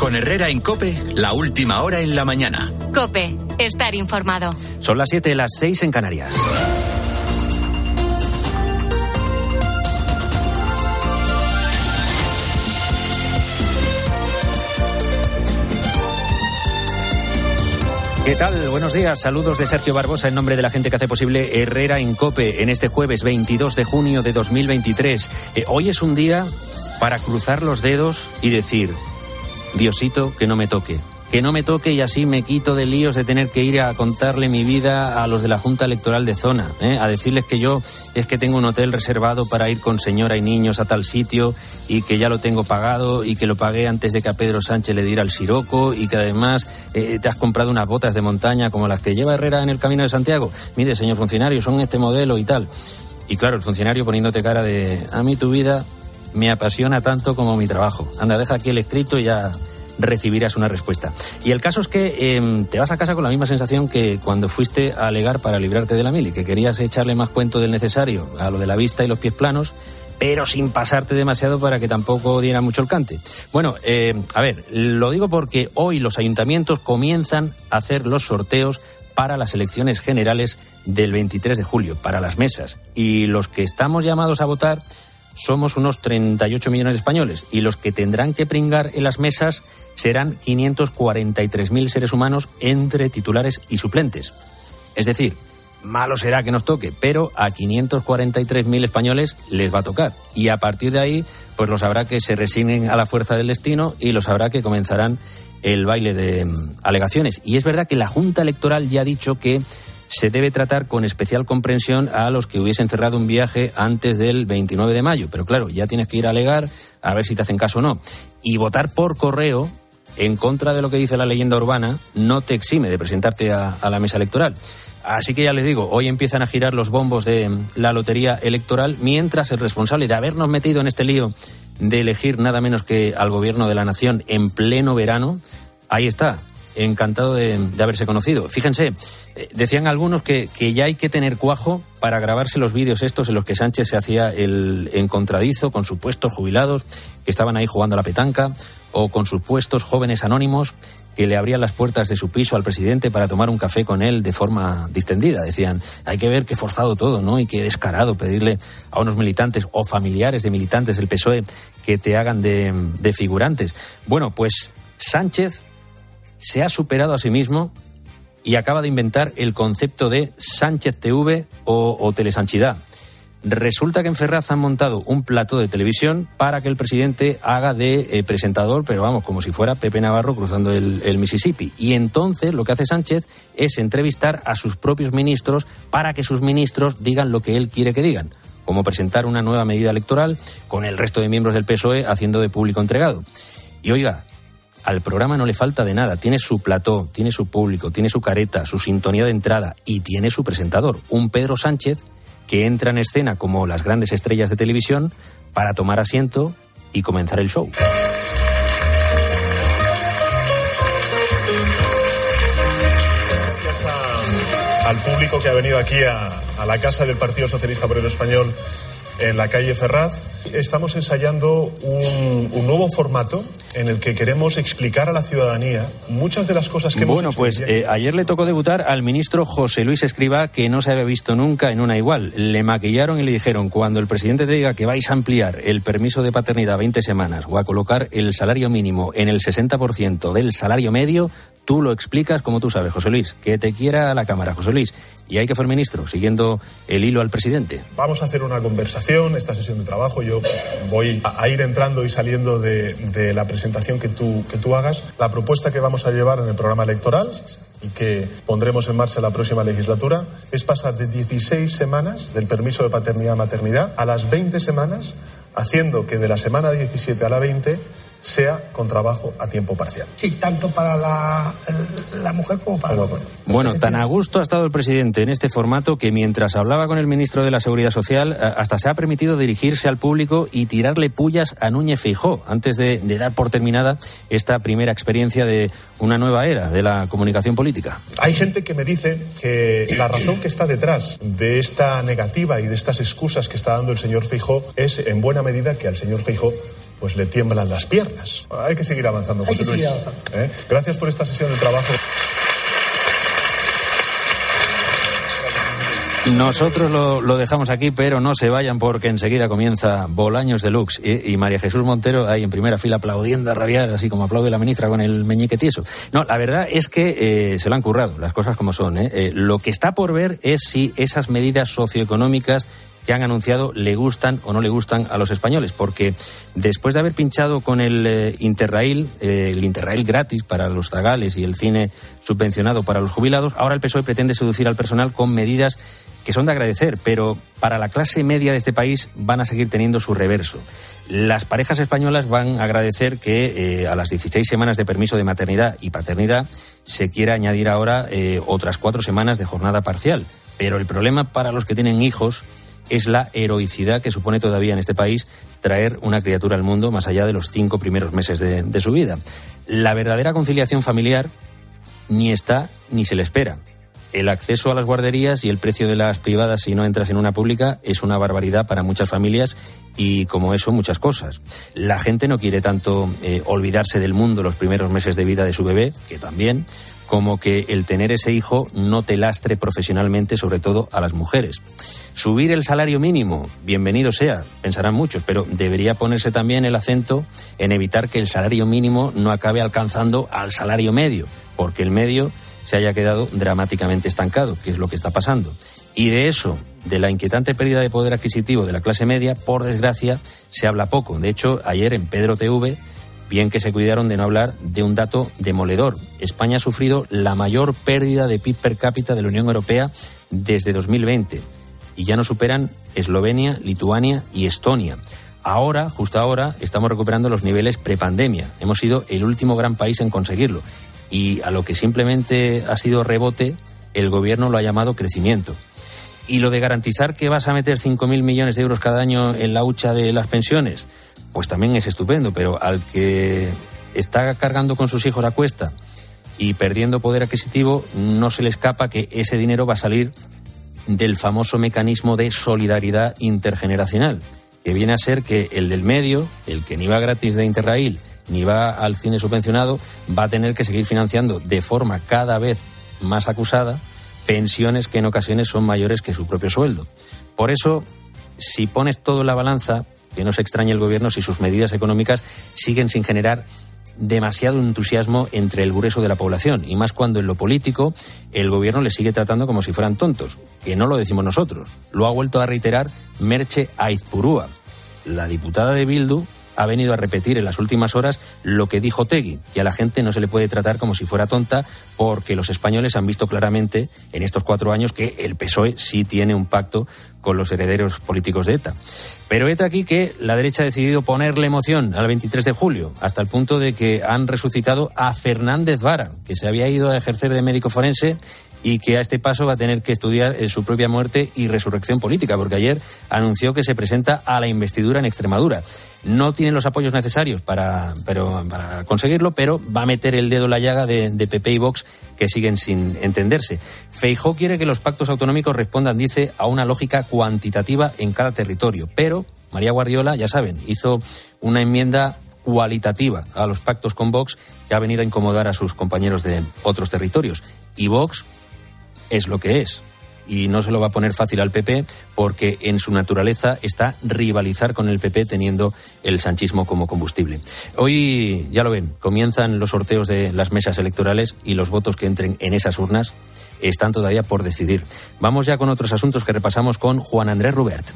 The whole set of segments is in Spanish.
Con Herrera en COPE, la última hora en la mañana. COPE, estar informado. Son las 7, las 6 en Canarias. ¿Qué tal? Buenos días. Saludos de Sergio Barbosa en nombre de la gente que hace posible Herrera en COPE en este jueves 22 de junio de 2023. Hoy es un día para cruzar los dedos y decir: Diosito, que no me toque. Que no me toque y así me quito de líos de tener que ir a contarle mi vida a los de la Junta Electoral de Zona, a decirles que yo es que tengo un hotel reservado para ir con señora y niños a tal sitio y que ya lo tengo pagado y que lo pagué antes de que a Pedro Sánchez le diera el siroco y que además te has comprado unas botas de montaña como las que lleva Herrera en el Camino de Santiago. Mire, señor funcionario, son este modelo y tal. Y claro, el funcionario poniéndote cara de: a mí tu vida me apasiona tanto como mi trabajo. Anda, deja aquí el escrito y ya recibirás una respuesta. Y el caso es que te vas a casa con la misma sensación que cuando fuiste a alegar para librarte de la mili, que querías echarle más cuento del necesario a lo de la vista y los pies planos, pero sin pasarte demasiado para que tampoco diera mucho el cante. Bueno, a ver, lo digo porque hoy los ayuntamientos comienzan a hacer los sorteos para las elecciones generales del 23 de julio, para las mesas. Y los que estamos llamados a votar somos unos 38 millones de españoles, y los que tendrán que pringar en las mesas serán 543.000 seres humanos entre titulares y suplentes. Es decir, malo será que nos toque, pero a 543.000 españoles les va a tocar. Y a partir de ahí, pues los habrá que se resignen a la fuerza del destino y los habrá que comenzarán el baile de alegaciones. Y es verdad que la Junta Electoral ya ha dicho que se debe tratar con especial comprensión a los que hubiesen cerrado un viaje antes del 29 de mayo. Pero claro, ya tienes que ir a alegar a ver si te hacen caso o no. Y votar por correo, en contra de lo que dice la leyenda urbana, no te exime de presentarte a la mesa electoral. Así que ya les digo, hoy empiezan a girar los bombos de la lotería electoral, mientras el responsable de habernos metido en este lío de elegir nada menos que al gobierno de la nación en pleno verano, ahí está, encantado de haberse conocido. Fíjense, decían algunos que ya hay que tener cuajo para grabarse los vídeos estos en los que Sánchez se hacía el encontradizo con supuestos jubilados que estaban ahí jugando a la petanca, o con supuestos jóvenes anónimos que le abrían las puertas de su piso al presidente para tomar un café con él de forma distendida. Decían, hay que ver qué forzado todo, ¿no? Y qué descarado pedirle a unos militantes o familiares de militantes del PSOE que te hagan de figurantes. Bueno, pues Sánchez se ha superado a sí mismo y acaba de inventar el concepto de Sánchez TV o Telesanchidad. Resulta que en Ferraz han montado un plató de televisión para que el presidente haga de presentador, pero vamos, como si fuera Pepe Navarro cruzando el Mississippi. Y entonces lo que hace Sánchez es entrevistar a sus propios ministros para que sus ministros digan lo que él quiere que digan, como presentar una nueva medida electoral con el resto de miembros del PSOE haciendo de público entregado. Y oiga, al programa no le falta de nada. Tiene su plató, tiene su público, tiene su careta, su sintonía de entrada y tiene su presentador, un Pedro Sánchez que entra en escena como las grandes estrellas de televisión para tomar asiento y comenzar el show. Gracias al público que ha venido aquí a la casa del Partido Socialista Obrero Español en la calle Ferraz. Estamos ensayando un nuevo formato en el que queremos explicar a la ciudadanía muchas de las cosas que hemos hecho. Bueno, pues ayer le tocó debutar al ministro José Luis Escrivá, que no se había visto nunca en una igual. Le maquillaron y le dijeron, cuando el presidente te diga que vais a ampliar el permiso de paternidad a 20 semanas o a colocar el salario mínimo en el 60% del salario medio, tú lo explicas como tú sabes, José Luis. Que te quiera la cámara, José Luis. Y hay que ser ministro, siguiendo el hilo al presidente. Vamos a hacer una conversación, esta sesión de trabajo. Yo voy a ir entrando y saliendo de la presentación que tú hagas. La propuesta que vamos a llevar en el programa electoral y que pondremos en marcha la próxima legislatura es pasar de 16 semanas del permiso de paternidad-maternidad a las 20 semanas, haciendo que de la semana 17 a la 20 sea con trabajo a tiempo parcial. Sí, tanto para la mujer como para el hombre. Bueno, tan a gusto ha estado el presidente en este formato que mientras hablaba con el ministro de la Seguridad Social hasta se ha permitido dirigirse al público y tirarle pullas a Núñez Feijóo antes de dar por terminada esta primera experiencia de una nueva era de la comunicación política. Hay gente que me dice que la razón que está detrás de esta negativa y de estas excusas que está dando el señor Feijóo es en buena medida que al señor Feijóo pues le tiemblan las piernas. Hay que seguir avanzando, José Luis. Gracias por esta sesión de trabajo. Nosotros lo dejamos aquí, pero no se vayan porque enseguida comienza Bolaños Deluxe y María Jesús Montero ahí en primera fila aplaudiendo a rabiar, así como aplaude la ministra con el meñique tieso. No, la verdad es que se lo han currado, las cosas como son. Lo que está por ver es si esas medidas socioeconómicas que han anunciado le gustan o no le gustan a los españoles, porque después de haber pinchado con el Interrail gratis para los zagales y el cine subvencionado para los jubilados, ahora el PSOE pretende seducir al personal con medidas que son de agradecer, pero para la clase media de este país van a seguir teniendo su reverso. Las parejas españolas van a agradecer que a las 16 semanas de permiso de maternidad y paternidad se quiera añadir ahora otras 4 semanas de jornada parcial. Pero el problema para los que tienen hijos es la heroicidad que supone todavía en este país traer una criatura al mundo más allá de los 5 primeros meses de su vida. La verdadera conciliación familiar ni está ni se le espera. El acceso a las guarderías y el precio de las privadas si no entras en una pública es una barbaridad para muchas familias y, como eso, muchas cosas. La gente no quiere tanto olvidarse del mundo los primeros meses de vida de su bebé, que también, como que el tener ese hijo no te lastre profesionalmente, sobre todo a las mujeres. Subir el salario mínimo, bienvenido sea, pensarán muchos, pero debería ponerse también el acento en evitar que el salario mínimo no acabe alcanzando al salario medio, porque el medio se haya quedado dramáticamente estancado, que es lo que está pasando. Y de eso, de la inquietante pérdida de poder adquisitivo de la clase media, por desgracia, se habla poco. De hecho, ayer en Pedro TV, bien que se cuidaron de no hablar de un dato demoledor. España ha sufrido la mayor pérdida de PIB per cápita de la Unión Europea desde 2020. Y ya nos superan Eslovenia, Lituania y Estonia. Ahora, justo ahora, estamos recuperando los niveles prepandemia. Hemos sido el último gran país en conseguirlo. Y a lo que simplemente ha sido rebote, el gobierno lo ha llamado crecimiento. Y lo de garantizar que vas a meter 5.000 millones de euros cada año en la hucha de las pensiones, pues también es estupendo, pero al que está cargando con sus hijos a cuesta y perdiendo poder adquisitivo, no se le escapa que ese dinero va a salir del famoso mecanismo de solidaridad intergeneracional, que viene a ser que el del medio, el que ni va gratis de Interrail, ni va al cine subvencionado, va a tener que seguir financiando de forma cada vez más acusada pensiones que en ocasiones son mayores que su propio sueldo. Por eso, si pones todo en la balanza, que no se extrañe el gobierno si sus medidas económicas siguen sin generar demasiado entusiasmo entre el grueso de la población, y más cuando en lo político el gobierno les sigue tratando como si fueran tontos, que no lo decimos nosotros. Lo ha vuelto a reiterar Merche Aizpurúa, la diputada de Bildu. Ha venido a repetir en las últimas horas lo que dijo Otegi, que a la gente no se le puede tratar como si fuera tonta, porque los españoles han visto claramente en estos 4 años que el PSOE sí tiene un pacto con los herederos políticos de ETA. Pero ETA aquí que la derecha ha decidido ponerle emoción al 23 de julio, hasta el punto de que han resucitado a Fernández Vara, que se había ido a ejercer de médico forense y que a este paso va a tener que estudiar su propia muerte y resurrección política, porque ayer anunció que se presenta a la investidura en Extremadura. No tiene los apoyos necesarios para conseguirlo, pero va a meter el dedo en la llaga de PP y Vox, que siguen sin entenderse. Feijóo quiere que los pactos autonómicos respondan, dice, a una lógica cuantitativa en cada territorio, pero María Guardiola, ya saben, hizo una enmienda cualitativa a los pactos con Vox, que ha venido a incomodar a sus compañeros de otros territorios. Y Vox es lo que es, y no se lo va a poner fácil al PP, porque en su naturaleza está rivalizar con el PP teniendo el sanchismo como combustible. Hoy, ya lo ven, comienzan los sorteos de las mesas electorales y los votos que entren en esas urnas están todavía por decidir. Vamos ya con otros asuntos que repasamos con Juan Andrés Rubert.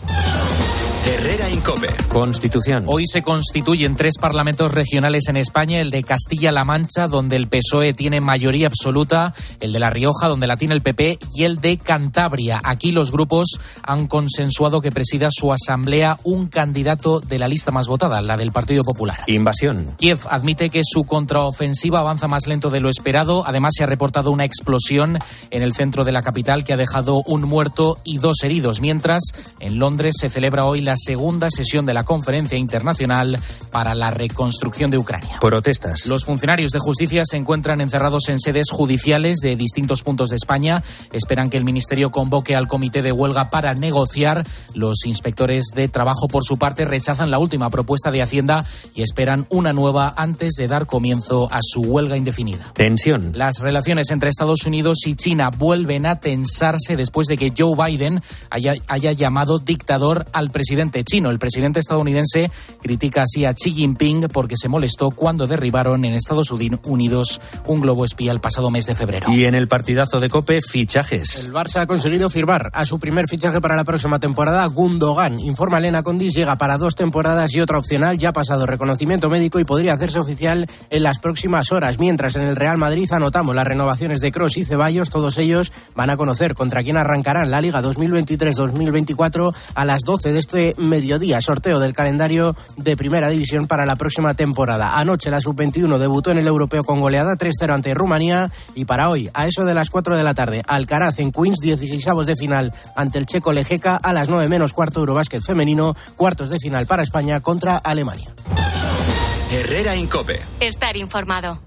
Herrera Incope. Constitución. Hoy se constituyen 3 parlamentos regionales en España, el de Castilla-La Mancha, donde el PSOE tiene mayoría absoluta, el de La Rioja, donde la tiene el PP, y el de Cantabria. Aquí los grupos han consensuado que presida su asamblea un candidato de la lista más votada, la del Partido Popular. Invasión. Kiev admite que su contraofensiva avanza más lento de lo esperado. Además, se ha reportado una explosión en el centro de la capital que ha dejado un muerto y 2 heridos. Mientras, en Londres se celebra hoy la segunda sesión de la Conferencia Internacional para la Reconstrucción de Ucrania. Protestas. Los funcionarios de justicia se encuentran encerrados en sedes judiciales de distintos puntos de España. Esperan que el Ministerio convoque al comité de huelga para negociar. Los inspectores de trabajo, por su parte, rechazan la última propuesta de Hacienda y esperan una nueva antes de dar comienzo a su huelga indefinida. Tensión. Las relaciones entre Estados Unidos y China vuelven a tensarse después de que Joe Biden haya llamado dictador al presidente chino. El presidente estadounidense critica así a Xi Jinping porque se molestó cuando derribaron en Estados Unidos un globo espía el pasado mes de febrero. Y en el partidazo de COPE, fichajes. El Barça ha conseguido firmar a su primer fichaje para la próxima temporada, Gundogan. Informa Elena Condis, llega para 2 temporadas y otra opcional. Ya ha pasado reconocimiento médico y podría hacerse oficial en las próximas horas. Mientras en el Real Madrid anotamos las renovaciones de Kroos y Ceballos. Todos ellos van a conocer contra quién arrancarán la Liga 2023-2024 a las 12 de este mediodía. Sorteo del calendario de Primera División para la próxima temporada. Anoche la Sub-21 debutó en el Europeo con goleada 3-0 ante Rumanía y para hoy, a eso de las 4 de la tarde, Alcaraz en Queens, 16avos de final ante el checo Lejeka. A las 9 menos cuarto, Eurobásquet femenino, cuartos de final para España contra Alemania. Herrera en COPE. Estar informado.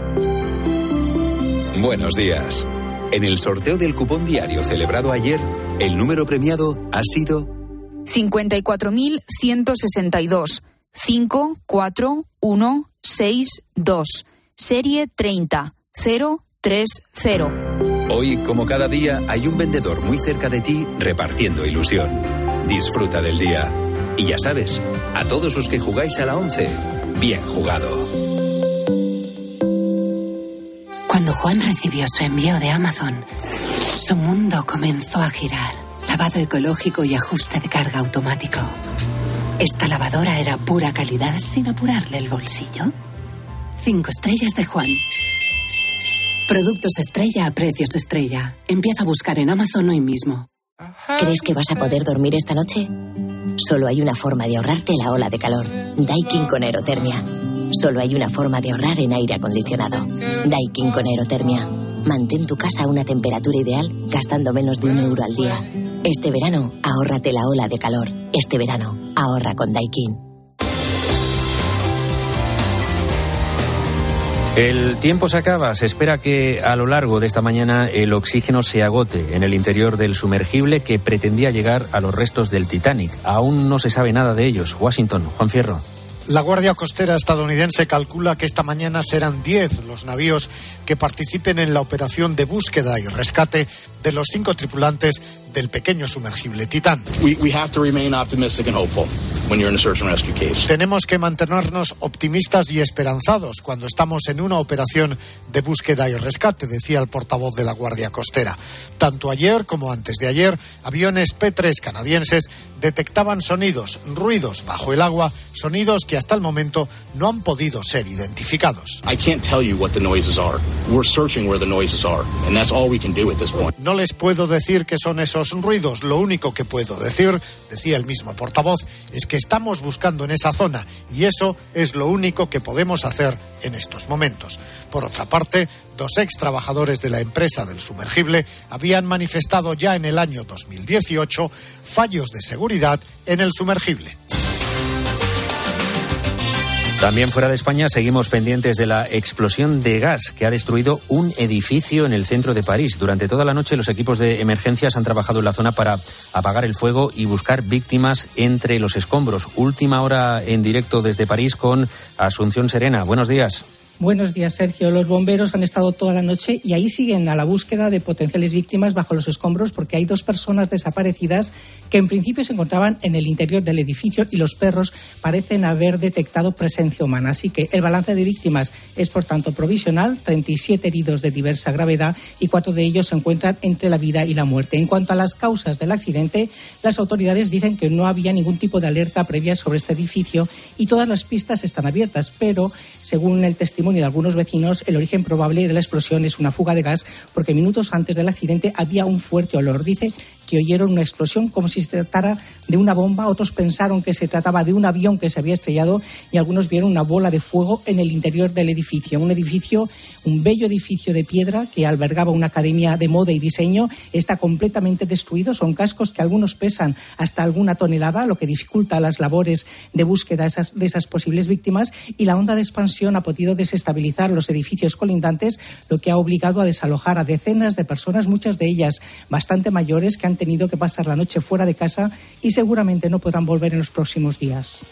Buenos días. En el sorteo del cupón diario celebrado ayer, el número premiado ha sido 54.162 54162, serie 30030. Hoy, como cada día, hay un vendedor muy cerca de ti repartiendo ilusión. Disfruta del día. Y ya sabes, a todos los que jugáis a la 11, bien jugado. Cuando Juan recibió su envío de Amazon, su mundo comenzó a girar. Lavado ecológico y ajuste de carga automático. Esta lavadora era pura calidad sin apurarle el bolsillo. 5 estrellas de Juan. Productos estrella a precios estrella. Empieza a buscar en Amazon hoy mismo. ¿Crees que vas a poder dormir esta noche? Solo hay una forma de ahorrarte la ola de calor. Daikin con Aerotermia. Solo hay una forma de ahorrar en aire acondicionado. Daikin con Aerotermia. Mantén tu casa a una temperatura ideal gastando menos de €1 al día. Este verano, ahórrate la ola de calor. Este verano, ahorra con Daikin. El tiempo se acaba. Se espera que a lo largo de esta mañana el oxígeno se agote en el interior del sumergible que pretendía llegar a los restos del Titanic. Aún no se sabe nada de ellos. Washington, Juan Fierro. La Guardia Costera estadounidense calcula que esta mañana serán 10 los navíos que participen en la operación de búsqueda y rescate de los 5 tripulantes del pequeño sumergible Titán. Tenemos que mantenernos optimistas y esperanzados cuando estamos en una operación de búsqueda y rescate, decía el portavoz de la Guardia Costera. Tanto ayer como antes de ayer, aviones P-3 canadienses detectaban ruidos bajo el agua, sonidos que hasta el momento no han podido ser identificados. No les puedo decir qué son esos ruidos. Lo único que puedo decir, decía el mismo portavoz, es que estamos buscando en esa zona y eso es lo único que podemos hacer en estos momentos. Por otra parte, 2 ex trabajadores de la empresa del sumergible habían manifestado ya en el año 2018 fallos de seguridad en el sumergible. También fuera de España seguimos pendientes de la explosión de gas que ha destruido un edificio en el centro de París. Durante toda la noche los equipos de emergencias han trabajado en la zona para apagar el fuego y buscar víctimas entre los escombros. Última hora en directo desde París con Asunción Serena. Buenos días. Buenos días, Sergio. Los bomberos han estado toda la noche y ahí siguen a la búsqueda de potenciales víctimas bajo los escombros porque hay 2 personas desaparecidas que en principio se encontraban en el interior del edificio y los perros parecen haber detectado presencia humana. Así que el balance de víctimas es, por tanto, provisional, 37 heridos de diversa gravedad y 4 de ellos se encuentran entre la vida y la muerte. En cuanto a las causas del accidente, las autoridades dicen que no había ningún tipo de alerta previa sobre este edificio y todas las pistas están abiertas, pero, según el testimonio de algunos vecinos, el origen probable de la explosión es una fuga de gas porque minutos antes del accidente había un fuerte olor. Dice que oyeron una explosión como si se tratara de una bomba, otros pensaron que se trataba de un avión que se había estrellado y algunos vieron una bola de fuego en el interior del edificio. Un bello edificio de piedra que albergaba una academia de moda y diseño, está completamente destruido. Son cascos que algunos pesan hasta alguna tonelada, lo que dificulta las labores de búsqueda de esas posibles víctimas, y la onda de expansión ha podido desestabilizar los edificios colindantes, lo que ha obligado a desalojar a decenas de personas, muchas de ellas bastante mayores, que han tenido que pasar la noche fuera de casa y seguramente no podrán volver en los próximos días.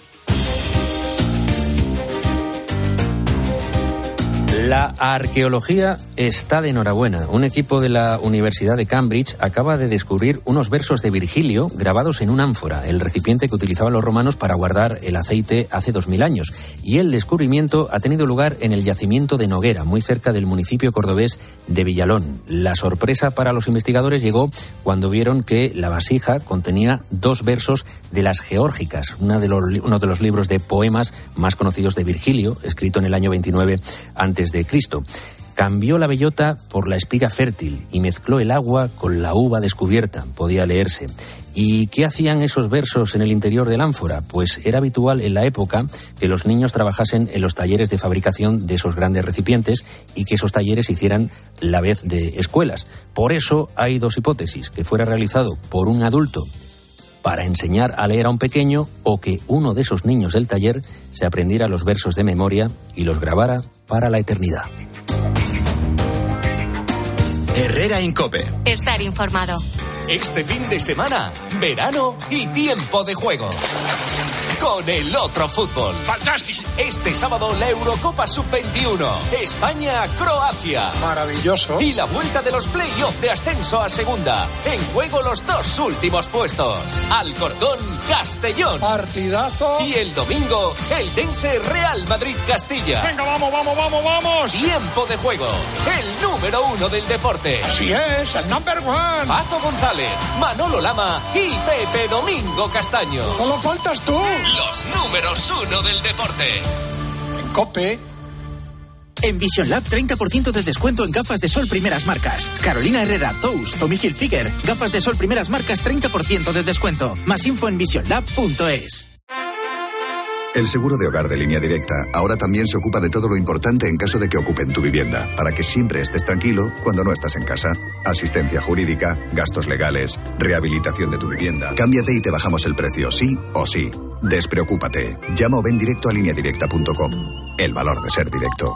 La arqueología está de enhorabuena. Un equipo de la Universidad de Cambridge acaba de descubrir unos versos de Virgilio grabados en un ánfora, el recipiente que utilizaban los romanos para guardar el aceite hace 2000 años. Y el descubrimiento ha tenido lugar en el yacimiento de Noguera, muy cerca del municipio cordobés de Villalón. La sorpresa para los investigadores llegó cuando vieron que la vasija contenía 2 versos de las Geórgicas, uno de los libros de poemas más conocidos de Virgilio, escrito en el año 29 a.C. Cambió la bellota por la espiga fértil y mezcló el agua con la uva descubierta, podía leerse. ¿Y qué hacían esos versos en el interior del ánfora? Pues era habitual en la época que los niños trabajasen en los talleres de fabricación de esos grandes recipientes y que esos talleres hicieran la vez de escuelas. Por eso hay 2 hipótesis: que fuera realizado por un adulto para enseñar a leer a un pequeño, o que uno de esos niños del taller se aprendiera los versos de memoria y los grabara para la eternidad. Herrera en COPE. Estar informado. Este fin de semana, verano y tiempo de juego. Con el otro fútbol. ¡Fantástico! Este sábado la Eurocopa Sub-21. España-Croacia. Maravilloso. Y la vuelta de los play-off de ascenso a segunda. En juego los 2 últimos puestos. Alcorcón-Castellón. Partidazo. Y el domingo, el Dense Real Madrid-Castilla. Venga, vamos. Tiempo de juego. El número 1 del deporte. Así es, el number 1. Paco González, Manolo Lama y Pepe Domingo Castaño. Solo faltas tú. Los números 1 del deporte. En COPE. En Vision Lab, 30% de descuento en gafas de sol primeras marcas. Carolina Herrera, Tous, Tommy Hilfiger. Gafas de sol primeras marcas, 30% de descuento. Más info en visionlab.es. El seguro de hogar de Línea Directa ahora también se ocupa de todo lo importante en caso de que ocupen tu vivienda, para que siempre estés tranquilo cuando no estás en casa. Asistencia jurídica, gastos legales, rehabilitación de tu vivienda. Cámbiate y te bajamos el precio, sí o sí. Despreocúpate. Llama o ven directo a lineadirecta.com. El valor de ser directo.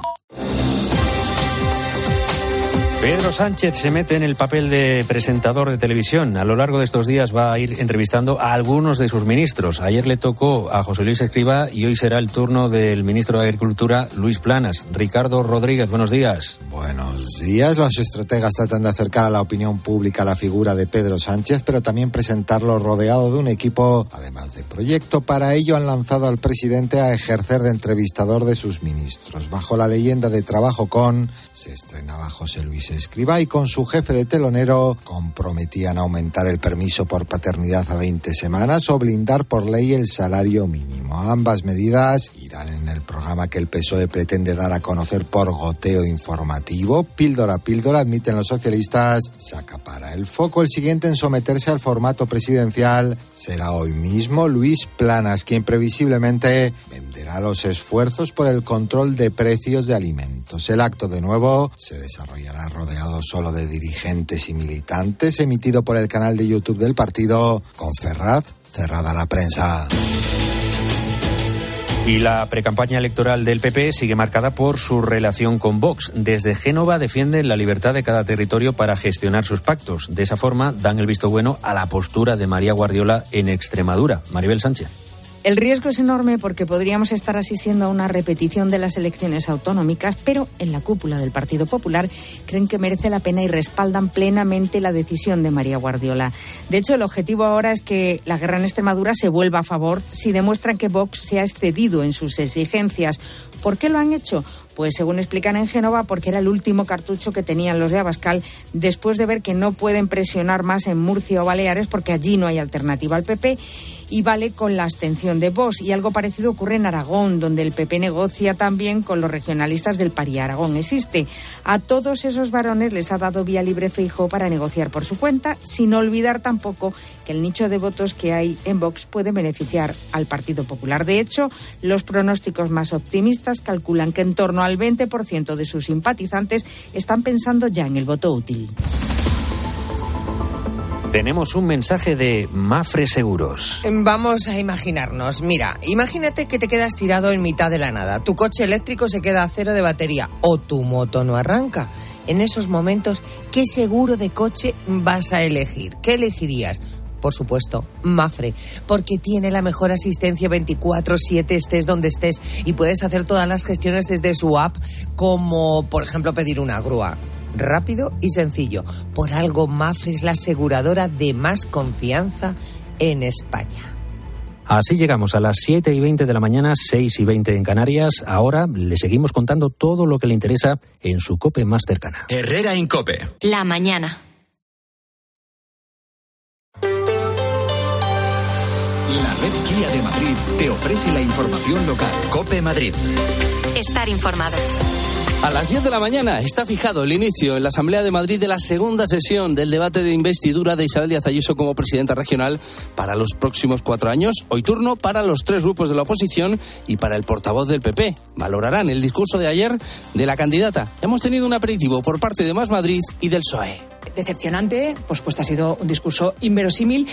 Pedro Sánchez se mete en el papel de presentador de televisión. A lo largo de estos días va a ir entrevistando a algunos de sus ministros. Ayer le tocó a José Luis Escrivá y hoy será el turno del ministro de Agricultura, Luis Planas. Ricardo Rodríguez, buenos días. Buenos días. Los estrategas tratan de acercar a la opinión pública la figura de Pedro Sánchez, pero también presentarlo rodeado de un equipo, además de proyecto. Para ello han lanzado al presidente a ejercer de entrevistador de sus ministros. Bajo la leyenda de Trabajo con, se estrenaba José Luis Escrivá y con su jefe de telonero comprometían aumentar el permiso por paternidad a 20 semanas o blindar por ley el salario mínimo. Ambas medidas irán en el programa que el PSOE pretende dar a conocer por goteo informativo. Píldora a píldora, admiten los socialistas, se acapara el foco. El siguiente en someterse al formato presidencial será hoy mismo Luis Planas, quien previsiblemente venderá los esfuerzos por el control de precios de alimentos. El acto, de nuevo, se desarrollará rodeado solo de dirigentes y militantes, emitido por el canal de YouTube del partido, con Ferraz cerrada la prensa. Y la precampaña electoral del PP sigue marcada por su relación con Vox. Desde Génova defienden la libertad de cada territorio para gestionar sus pactos. De esa forma dan el visto bueno a la postura de María Guardiola en Extremadura. Maribel Sánchez. El riesgo es enorme porque podríamos estar asistiendo a una repetición de las elecciones autonómicas, pero en la cúpula del Partido Popular creen que merece la pena y respaldan plenamente la decisión de María Guardiola. De hecho, el objetivo ahora es que la guerra en Extremadura se vuelva a favor si demuestran que Vox se ha excedido en sus exigencias. ¿Por qué lo han hecho? Pues según explican en Génova, porque era el último cartucho que tenían los de Abascal después de ver que no pueden presionar más en Murcia o Baleares porque allí no hay alternativa al PP. y vale con la abstención de Vox. Y algo parecido ocurre en Aragón, donde el PP negocia también con los regionalistas del PARI. Aragón existe. A todos esos varones les ha dado vía libre Feijóo para negociar por su cuenta, sin olvidar tampoco que el nicho de votos que hay en Vox puede beneficiar al Partido Popular. De hecho, los pronósticos más optimistas calculan que en torno al 20% de sus simpatizantes están pensando ya en el voto útil. Tenemos un mensaje de Mafre Seguros. Vamos a imaginarnos. Mira, imagínate que te quedas tirado en mitad de la nada. Tu coche eléctrico se queda a cero de batería o tu moto no arranca. En esos momentos, ¿qué seguro de coche vas a elegir? ¿Qué elegirías? Por supuesto, Mafre, porque tiene la mejor asistencia 24/7, estés donde estés, y puedes hacer todas las gestiones desde su app, como, por ejemplo, pedir una grúa. Rápido y sencillo. Por algo, Mafre es la aseguradora de más confianza en España. Así llegamos a las 7:20 de la mañana, 6:20 en Canarias. Ahora le seguimos contando todo lo que le interesa en su COPE más cercana. Herrera en COPE. La mañana. La red Kia de Madrid te ofrece la información local. COPE Madrid. Estar informado. A las 10 de la mañana está fijado el inicio en la Asamblea de Madrid de la segunda sesión del debate de investidura de Isabel Díaz Ayuso como presidenta regional para los próximos 4 años. Hoy turno para los 3 grupos de la oposición y para el portavoz del PP. Valorarán el discurso de ayer de la candidata. Hemos tenido un aperitivo por parte de Más Madrid y del PSOE. Decepcionante, pues ha sido un discurso inverosímil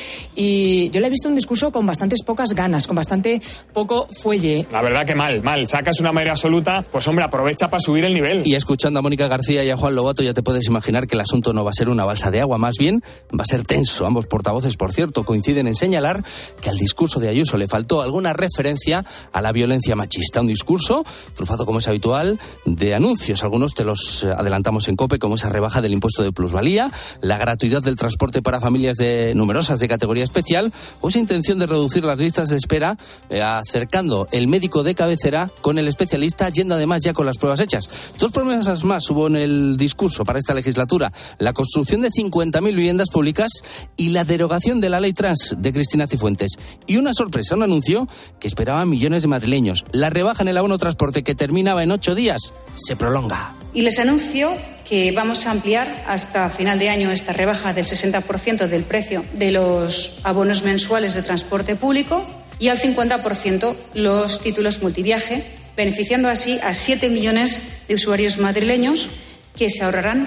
y yo le he visto un discurso con bastantes pocas ganas, con bastante poco fuelle. La verdad que mal. Sacas una mayoría absoluta, pues hombre, aprovecha para subir el nivel. Y escuchando a Mónica García y a Juan Lobato ya te puedes imaginar que el asunto no va a ser una balsa de agua, más bien va a ser tenso. Ambos portavoces, por cierto, coinciden en señalar que al discurso de Ayuso le faltó alguna referencia a la violencia machista. Un discurso trufado, como es habitual, de anuncios. Algunos te los adelantamos en COPE, como esa rebaja del impuesto de plusvalía, la gratuidad del transporte para familias numerosas de categoría especial o esa intención de reducir las listas de espera acercando el médico de cabecera con el especialista, yendo además ya con las pruebas hechas. 2 promesas más hubo en el discurso para esta legislatura: la construcción de 50.000 viviendas públicas y la derogación de la ley trans de Cristina Cifuentes. Y una sorpresa, un anuncio que esperaban millones de madrileños: la rebaja en el abono transporte, que terminaba en 8 días, se prolonga. Y les anuncio que vamos a ampliar hasta final de año esta rebaja del 60% del precio de los abonos mensuales de transporte público y al 50% los títulos multiviaje, beneficiando así a 7 millones de usuarios madrileños que se ahorrarán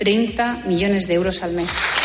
30 millones de euros al mes.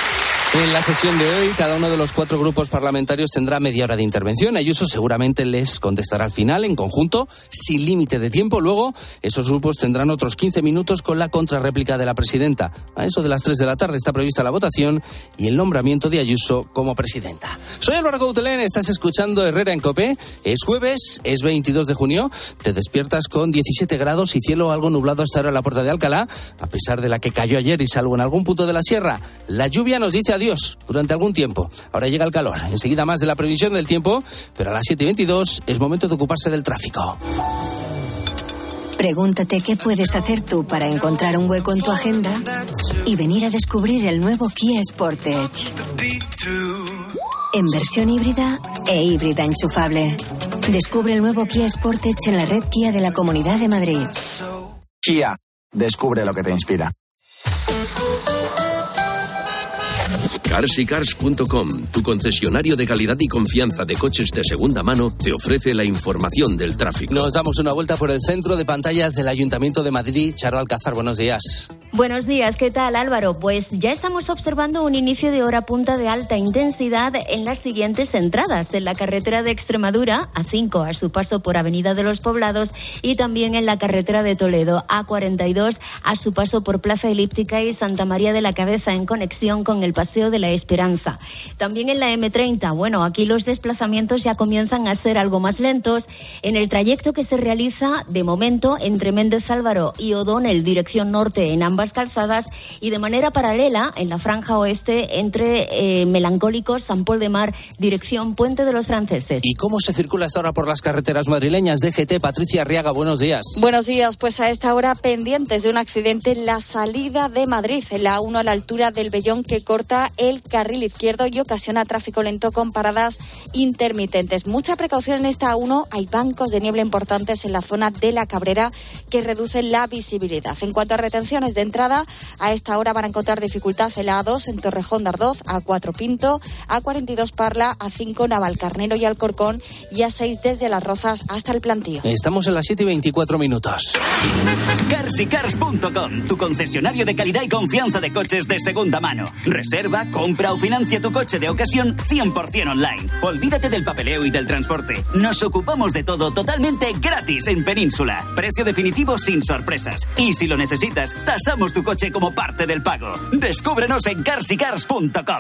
En la sesión de hoy, cada uno de los 4 grupos parlamentarios tendrá media hora de intervención. Ayuso seguramente les contestará al final, en conjunto, sin límite de tiempo. Luego, esos grupos tendrán otros 15 minutos con la contrarréplica de la presidenta. A eso de las 3 de la tarde está prevista la votación y el nombramiento de Ayuso como presidenta. Soy Álvaro Coutelén, estás escuchando Herrera en COPE. Es jueves, es 22 de junio. Te despiertas con 17 grados y cielo algo nublado hasta ahora en la Puerta de Alcalá, a pesar de la que cayó ayer y salvo en algún punto de la sierra. La lluvia nos dice adiós durante algún tiempo. Ahora llega el calor. Enseguida más de la previsión del tiempo, pero a las 7:22 es momento de ocuparse del tráfico. Pregúntate qué puedes hacer tú para encontrar un hueco en tu agenda y venir a descubrir el nuevo Kia Sportage. En versión híbrida e híbrida enchufable. Descubre el nuevo Kia Sportage en la red Kia de la Comunidad de Madrid. Kia, descubre lo que te inspira. Carsycars.com, tu concesionario de calidad y confianza de coches de segunda mano, te ofrece la información del tráfico. Nos damos una vuelta por el centro de pantallas del Ayuntamiento de Madrid. Charo Alcázar, buenos días. Buenos días, ¿qué tal, Álvaro? Pues ya estamos observando un inicio de hora punta de alta intensidad en las siguientes entradas: en la carretera de Extremadura, A5 a su paso por Avenida de los Poblados, y también en la carretera de Toledo, A42 a su paso por Plaza Elíptica y Santa María de la Cabeza, en conexión con el Paseo de la Esperanza. También en la M30, bueno, aquí los desplazamientos ya comienzan a ser algo más lentos en el trayecto que se realiza de momento entre Méndez Álvaro y O'Donnell, dirección norte, en ambas las calzadas y de manera paralela en la franja oeste entre Melancólicos, San Pol de Mar, dirección Puente de los Franceses. ¿Y cómo se circula hasta ahora por las carreteras madrileñas? DGT, Patricia Arriaga, buenos días. Buenos días, pues a esta hora pendientes de un accidente en la salida de Madrid, en la A1 a la altura del Vellón, que corta el carril izquierdo y ocasiona tráfico lento con paradas intermitentes. Mucha precaución en esta A1, hay bancos de niebla importantes en la zona de la Cabrera que reducen la visibilidad. En cuanto a retenciones de entrada, a esta hora van a encontrar dificultad en la A2 en Torrejón de Ardoz, A4 Pinto, A42 Parla, A5 Navalcarnero y Alcorcón y A6 desde Las Rozas hasta el Plantío. Estamos en las 7:24 minutos. Carsicars.com, tu concesionario de calidad y confianza de coches de segunda mano. Reserva, compra o financia tu coche de ocasión 100% online. Olvídate del papeleo y del transporte. Nos ocupamos de todo totalmente gratis en Península. Precio definitivo sin sorpresas. Y si lo necesitas, tasamos tu coche como parte del pago. Descúbrenos en carsicars.com.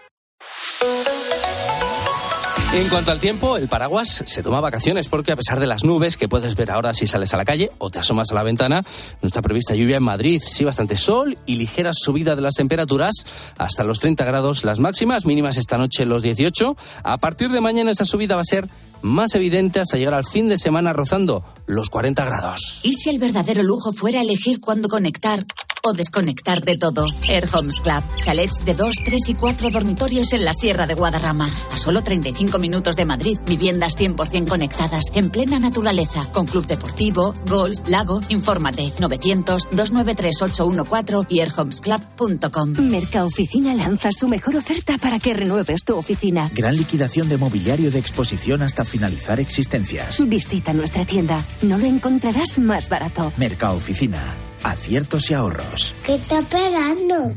En cuanto al tiempo, el paraguas se toma vacaciones porque a pesar de las nubes que puedes ver ahora si sales a la calle o te asomas a la ventana, no está prevista lluvia en Madrid. Sí, bastante sol y ligera subida de las temperaturas hasta los 30 grados las máximas, mínimas esta noche los 18. A partir de mañana esa subida va a ser más evidente hasta llegar al fin de semana rozando los 40 grados. ¿Y si el verdadero lujo fuera elegir cuándo conectar o desconectar de todo? Air Homes Club. Chalets de 2, 3 y 4 dormitorios en la Sierra de Guadarrama. A solo 35 minutos de Madrid. Viviendas 100% conectadas en plena naturaleza. Con club deportivo, golf, lago. Infórmate. 900-293-814 y airhomesclub.com. Mercaoficina lanza su mejor oferta para que renueves tu oficina. Gran liquidación de mobiliario de exposición hasta finalizar existencias. Visita nuestra tienda. No lo encontrarás más barato. Mercaoficina. Aciertos y ahorros. ¿Qué está esperando?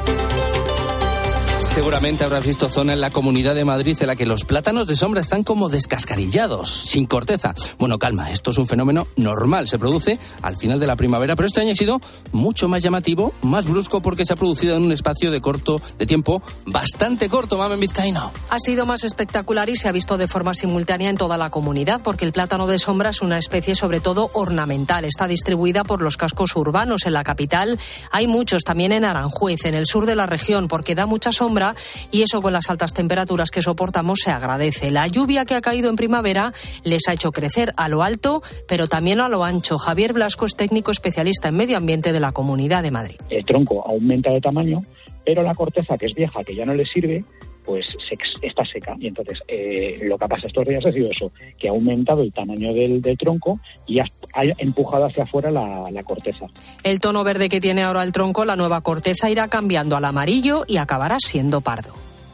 Seguramente habrás visto zona en la Comunidad de Madrid en la que los plátanos de sombra están como descascarillados, sin corteza. Bueno, calma, esto es un fenómeno normal, se produce al final de la primavera, pero este año ha sido mucho más llamativo, más brusco, porque se ha producido en un espacio de tiempo bastante corto, Mamen Vizcaíno. Ha sido más espectacular y se ha visto de forma simultánea en toda la comunidad, porque el plátano de sombra es una especie sobre todo ornamental. Está distribuida por los cascos urbanos. En la capital hay muchos, también en Aranjuez, en el sur de la región, porque da mucha sombra y eso con las altas temperaturas que soportamos se agradece. La lluvia que ha caído en primavera les ha hecho crecer a lo alto, pero también a lo ancho. Javier Blasco es técnico especialista en medio ambiente de la Comunidad de Madrid. El tronco aumenta de tamaño, pero la corteza, que es vieja, que ya no le sirve, pues está seca. Y entonces lo que ha pasado estos días ha sido eso, que ha aumentado el tamaño del tronco y ha empujado hacia afuera la corteza. El tono verde que tiene ahora el tronco, la nueva corteza irá cambiando al amarillo y acabará siendo pardo.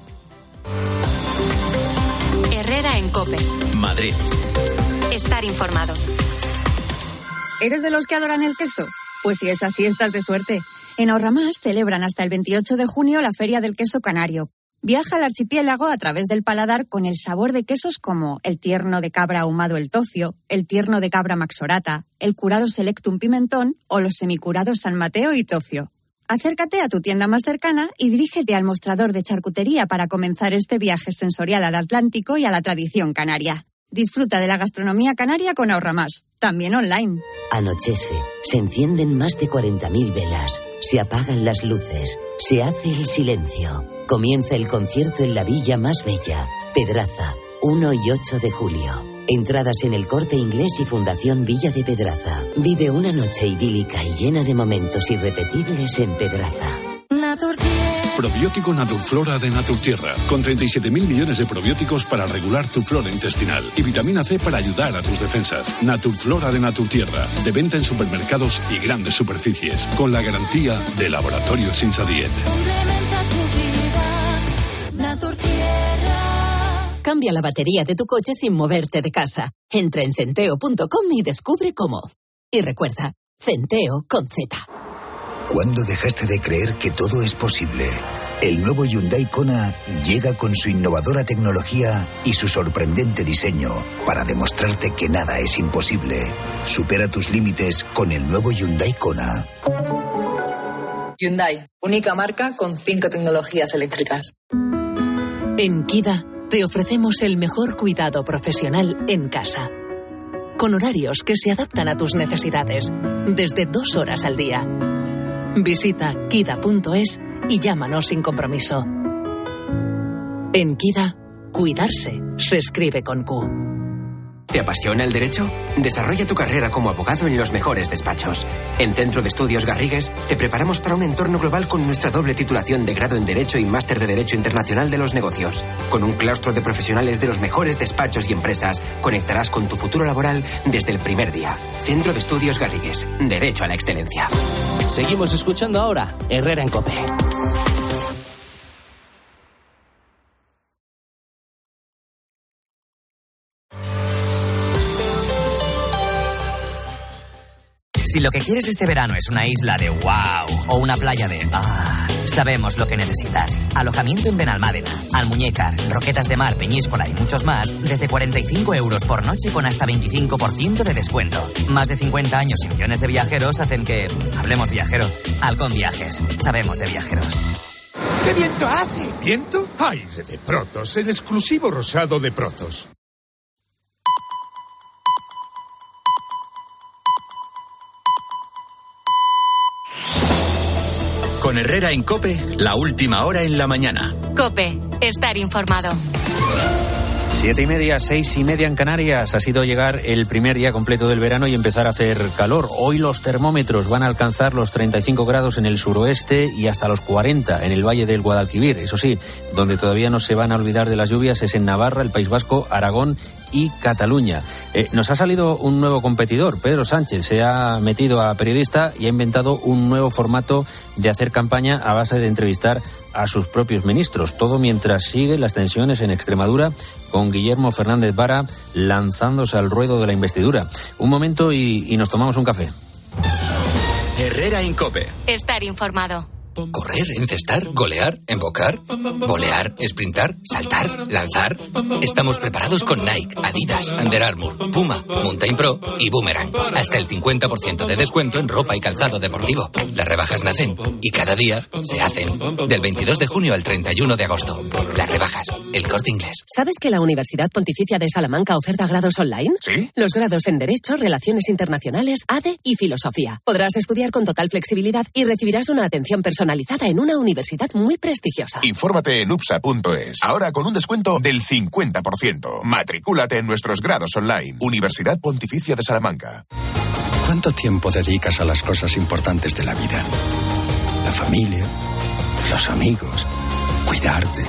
Herrera en COPE. Madrid. Estar informado. ¿Eres de los que adoran el queso? Pues si es así, estás de suerte. En Ahorramás celebran hasta el 28 de junio la Feria del Queso Canario. Viaja al archipiélago a través del paladar con el sabor de quesos como el tierno de cabra ahumado El Tocio, el tierno de cabra Maxorata, el curado Selectum Pimentón o los semicurados San Mateo y Tocio. Acércate a tu tienda más cercana y dirígete al mostrador de charcutería para comenzar este viaje sensorial al Atlántico y a la tradición canaria. Disfruta de la gastronomía canaria con Ahorramás, también online. Anochece, se encienden más de 40.000 velas, se apagan las luces, se hace el silencio. Comienza el concierto en la villa más bella, Pedraza, 1 y 8 de julio. Entradas en El Corte Inglés y Fundación Villa de Pedraza. Vive una noche idílica y llena de momentos irrepetibles en Pedraza. Probiótico Naturflora de Naturtierra, con 37.000 millones de probióticos para regular tu flora intestinal y vitamina C para ayudar a tus defensas. Naturflora de Naturtierra, de venta en supermercados y grandes superficies, con la garantía de Laboratorios Insadiet. Cambia la batería de tu coche sin moverte de casa. Entra en centeo.com y descubre cómo. Y recuerda, Centeo con Z. ¿Cuándo dejaste de creer que todo es posible? El nuevo Hyundai Kona llega con su innovadora tecnología y su sorprendente diseño para demostrarte que nada es imposible. Supera tus límites con el nuevo Hyundai Kona. Hyundai, única marca con 5 tecnologías eléctricas. En Kida te ofrecemos el mejor cuidado profesional en casa, con horarios que se adaptan a tus necesidades, desde 2 horas al día. Visita kida.es y llámanos sin compromiso. En Kida, cuidarse se escribe con Q. ¿Te apasiona el derecho? Desarrolla tu carrera como abogado en los mejores despachos. En Centro de Estudios Garrigues te preparamos para un entorno global con nuestra doble titulación de grado en Derecho y máster de Derecho Internacional de los Negocios. Con un claustro de profesionales de los mejores despachos y empresas, conectarás con tu futuro laboral desde el primer día. Centro de Estudios Garrigues. Derecho a la excelencia. Seguimos escuchando ahora Herrera en COPE. Si lo que quieres este verano es una isla de wow o una playa de sabemos lo que necesitas. Alojamiento en Benalmádena, Almuñécar, Roquetas de Mar, Peñíscola y muchos más desde 45 € por noche con hasta 25% de descuento. Más de 50 años y millones de viajeros hacen que hablemos viajero. Halcón Viajes, sabemos de viajeros. ¿Qué viento hace? ¿Viento? Aire de Protos, el exclusivo rosado de Protos. Con Herrera en COPE, la última hora en la mañana. COPE, estar informado. 7:30, 6:30 en Canarias. Ha sido llegar el primer día completo del verano y empezar a hacer calor. Hoy los termómetros van a alcanzar los 35 grados en el suroeste y hasta los 40 en el Valle del Guadalquivir. Eso sí, donde todavía no se van a olvidar de las lluvias es en Navarra, el País Vasco, Aragón y Cataluña. Nos ha salido un nuevo competidor. Pedro Sánchez se ha metido a periodista y ha inventado un nuevo formato de hacer campaña a base de entrevistar a sus propios ministros. Todo mientras siguen las tensiones en Extremadura, con Guillermo Fernández Vara lanzándose al ruedo de la investidura. Un momento y nos tomamos un café. Herrera en COPE. Estar informado. Correr, encestar, golear, embocar, volear, sprintar, saltar, lanzar. Estamos preparados con Nike, Adidas, Under Armour, Puma, Mountain Pro y Boomerang. Hasta el 50% de descuento en ropa y calzado deportivo. Las rebajas nacen y cada día se hacen. Del 22 de junio al 31 de agosto. Las rebajas, El Corte Inglés. ¿Sabes que la Universidad Pontificia de Salamanca oferta grados online? ¿Sí? Los grados en Derecho, Relaciones Internacionales, ADE y Filosofía. Podrás estudiar con total flexibilidad y recibirás una atención personalizada en una universidad muy prestigiosa. Infórmate en upsa.es. Ahora con un descuento del 50%. Matricúlate en nuestros grados online. Universidad Pontificia de Salamanca. ¿Cuánto tiempo dedicas a las cosas importantes de la vida? La familia, los amigos, cuidarte.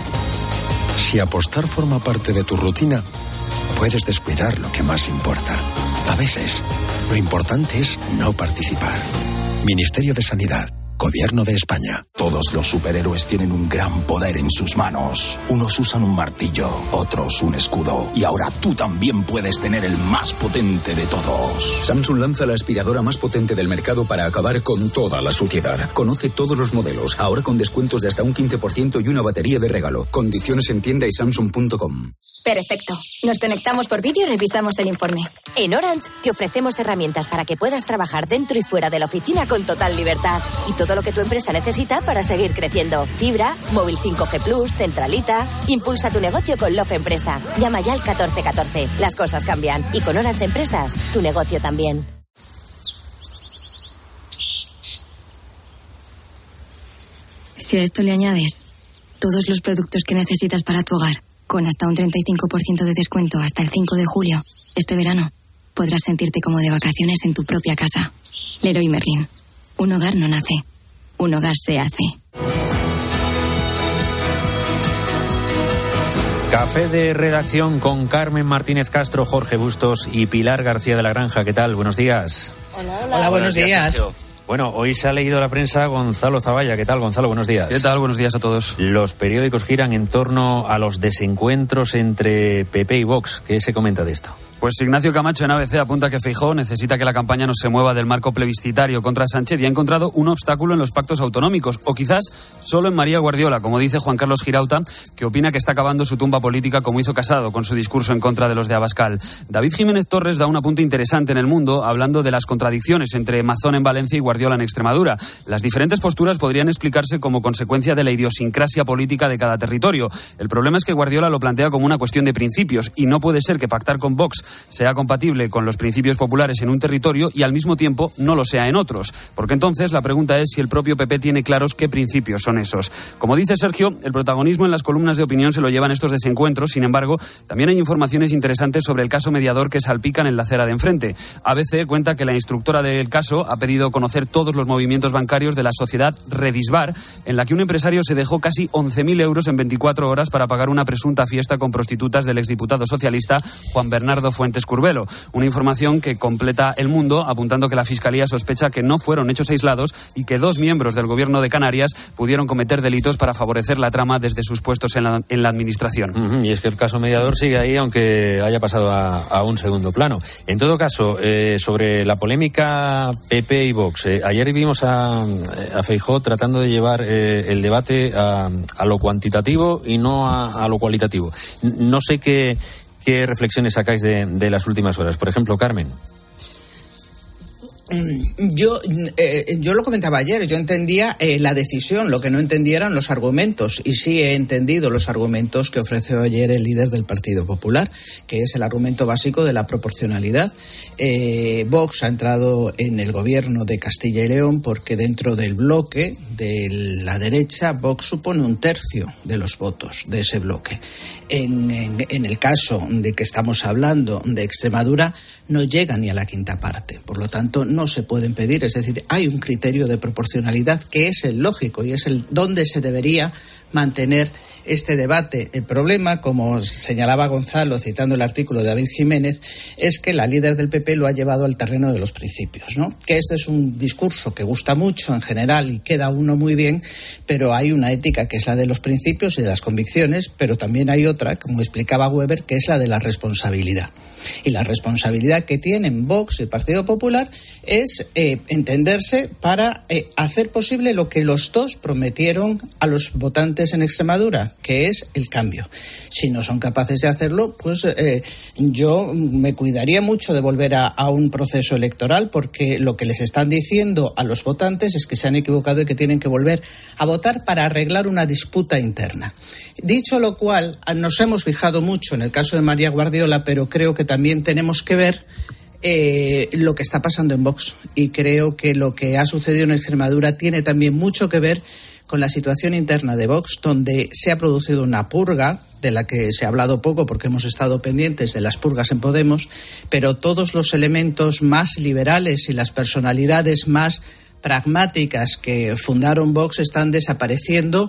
Si apostar forma parte de tu rutina, puedes descuidar lo que más importa. A veces, lo importante es no participar. Ministerio de Sanidad. Gobierno de España. Todos los superhéroes tienen un gran poder en sus manos. Unos usan un martillo, otros un escudo. Y ahora tú también puedes tener el más potente de todos. Samsung lanza la aspiradora más potente del mercado para acabar con toda la suciedad. Conoce todos los modelos, ahora con descuentos de hasta un 15% y una batería de regalo. Condiciones en tienda y samsung.com. Perfecto. Nos conectamos por vídeo y revisamos el informe. En Orange te ofrecemos herramientas para que puedas trabajar dentro y fuera de la oficina con total libertad. Y todo lo que tu empresa necesita para seguir creciendo. Fibra, móvil 5G Plus, centralita. Impulsa tu negocio con Love Empresa. Llama ya al 1414. Las cosas cambian. Y con Orange Empresas, tu negocio también. Si a esto le añades todos los productos que necesitas para tu hogar, con hasta un 35% de descuento hasta el 5 de julio, este verano podrás sentirte como de vacaciones en tu propia casa. Leroy Merlin. Un hogar no nace, un hogar se hace. Café de redacción con Carmen Martínez Castro, Jorge Bustos y Pilar García de la Granja. ¿Qué tal? Buenos días. Hola, buenos días. Bueno, hoy se ha leído la prensa Gonzalo Zavalla. ¿Qué tal, Gonzalo? Buenos días. ¿Qué tal? Buenos días a todos. Los periódicos giran en torno a los desencuentros entre PP y Vox. ¿Qué se comenta de esto? Pues Ignacio Camacho en ABC apunta que Feijóo necesita que la campaña no se mueva del marco plebiscitario contra Sánchez y ha encontrado un obstáculo en los pactos autonómicos, o quizás solo en María Guardiola, como dice Juan Carlos Girauta, que opina que está acabando su tumba política como hizo Casado con su discurso en contra de los de Abascal. David Jiménez Torres da un apunte interesante en El Mundo, hablando de las contradicciones entre Mazón en Valencia y Guardiola en Extremadura. Las diferentes posturas podrían explicarse como consecuencia de la idiosincrasia política de cada territorio. El problema es que Guardiola lo plantea como una cuestión de principios y no puede ser que pactar con Vox sea compatible con los principios populares en un territorio y al mismo tiempo no lo sea en otros. Porque entonces la pregunta es si el propio PP tiene claros qué principios son esos. Como dice Sergio, el protagonismo en las columnas de opinión se lo llevan estos desencuentros. Sin embargo, también hay informaciones interesantes sobre el caso mediador que salpican en la acera de enfrente. ABC cuenta que la instructora del caso ha pedido conocer todos los movimientos bancarios de la sociedad Redisbar, en la que un empresario se dejó casi 11.000 euros en 24 horas para pagar una presunta fiesta con prostitutas del exdiputado socialista Juan Bernardo Fuentes Curbelo. Una información que completa El Mundo, apuntando que la Fiscalía sospecha que no fueron hechos aislados y que 2 miembros del gobierno de Canarias pudieron cometer delitos para favorecer la trama desde sus puestos en la administración. Y es que el caso mediador sigue ahí, aunque haya pasado a un segundo plano. En todo caso, sobre la polémica PP y Vox, ayer vimos a Feijóo tratando de llevar el debate a lo cuantitativo y no a lo cualitativo. No sé qué reflexiones sacáis de las últimas horas. Por ejemplo, Carmen. Yo lo comentaba ayer, yo entendía la decisión, lo que no entendía eran los argumentos, y sí he entendido los argumentos que ofreció ayer el líder del Partido Popular, que es el argumento básico de la proporcionalidad. Vox ha entrado en el gobierno de Castilla y León porque dentro del bloque de la derecha Vox supone 1/3 de los votos de ese bloque. En el caso de que estamos hablando de Extremadura, no llega ni a la quinta parte. Por lo tanto, no se pueden pedir. Es decir, hay un criterio de proporcionalidad que es el lógico y es el donde se debería mantener este debate. El problema, como señalaba Gonzalo citando el artículo de David Jiménez, es que la líder del PP lo ha llevado al terreno de los principios, ¿no? Que este es un discurso que gusta mucho en general y queda uno muy bien, pero hay una ética que es la de los principios y de las convicciones, pero también hay otra, como explicaba Weber, que es la de la responsabilidad. Y la responsabilidad que tienen Vox y el Partido Popular es entenderse para hacer posible lo que los dos prometieron a los votantes en Extremadura, que es el cambio. Si no son capaces de hacerlo, pues yo me cuidaría mucho de volver a un proceso electoral, porque lo que les están diciendo a los votantes es que se han equivocado y que tienen que volver a votar para arreglar una disputa interna. Dicho lo cual, nos hemos fijado mucho en el caso de María Guardiola, pero creo que también tenemos que ver lo que está pasando en Vox. Y creo que lo que ha sucedido en Extremadura tiene también mucho que ver con la situación interna de Vox, donde se ha producido una purga, de la que se ha hablado poco porque hemos estado pendientes de las purgas en Podemos, pero todos los elementos más liberales y las personalidades más pragmáticas que fundaron Vox están desapareciendo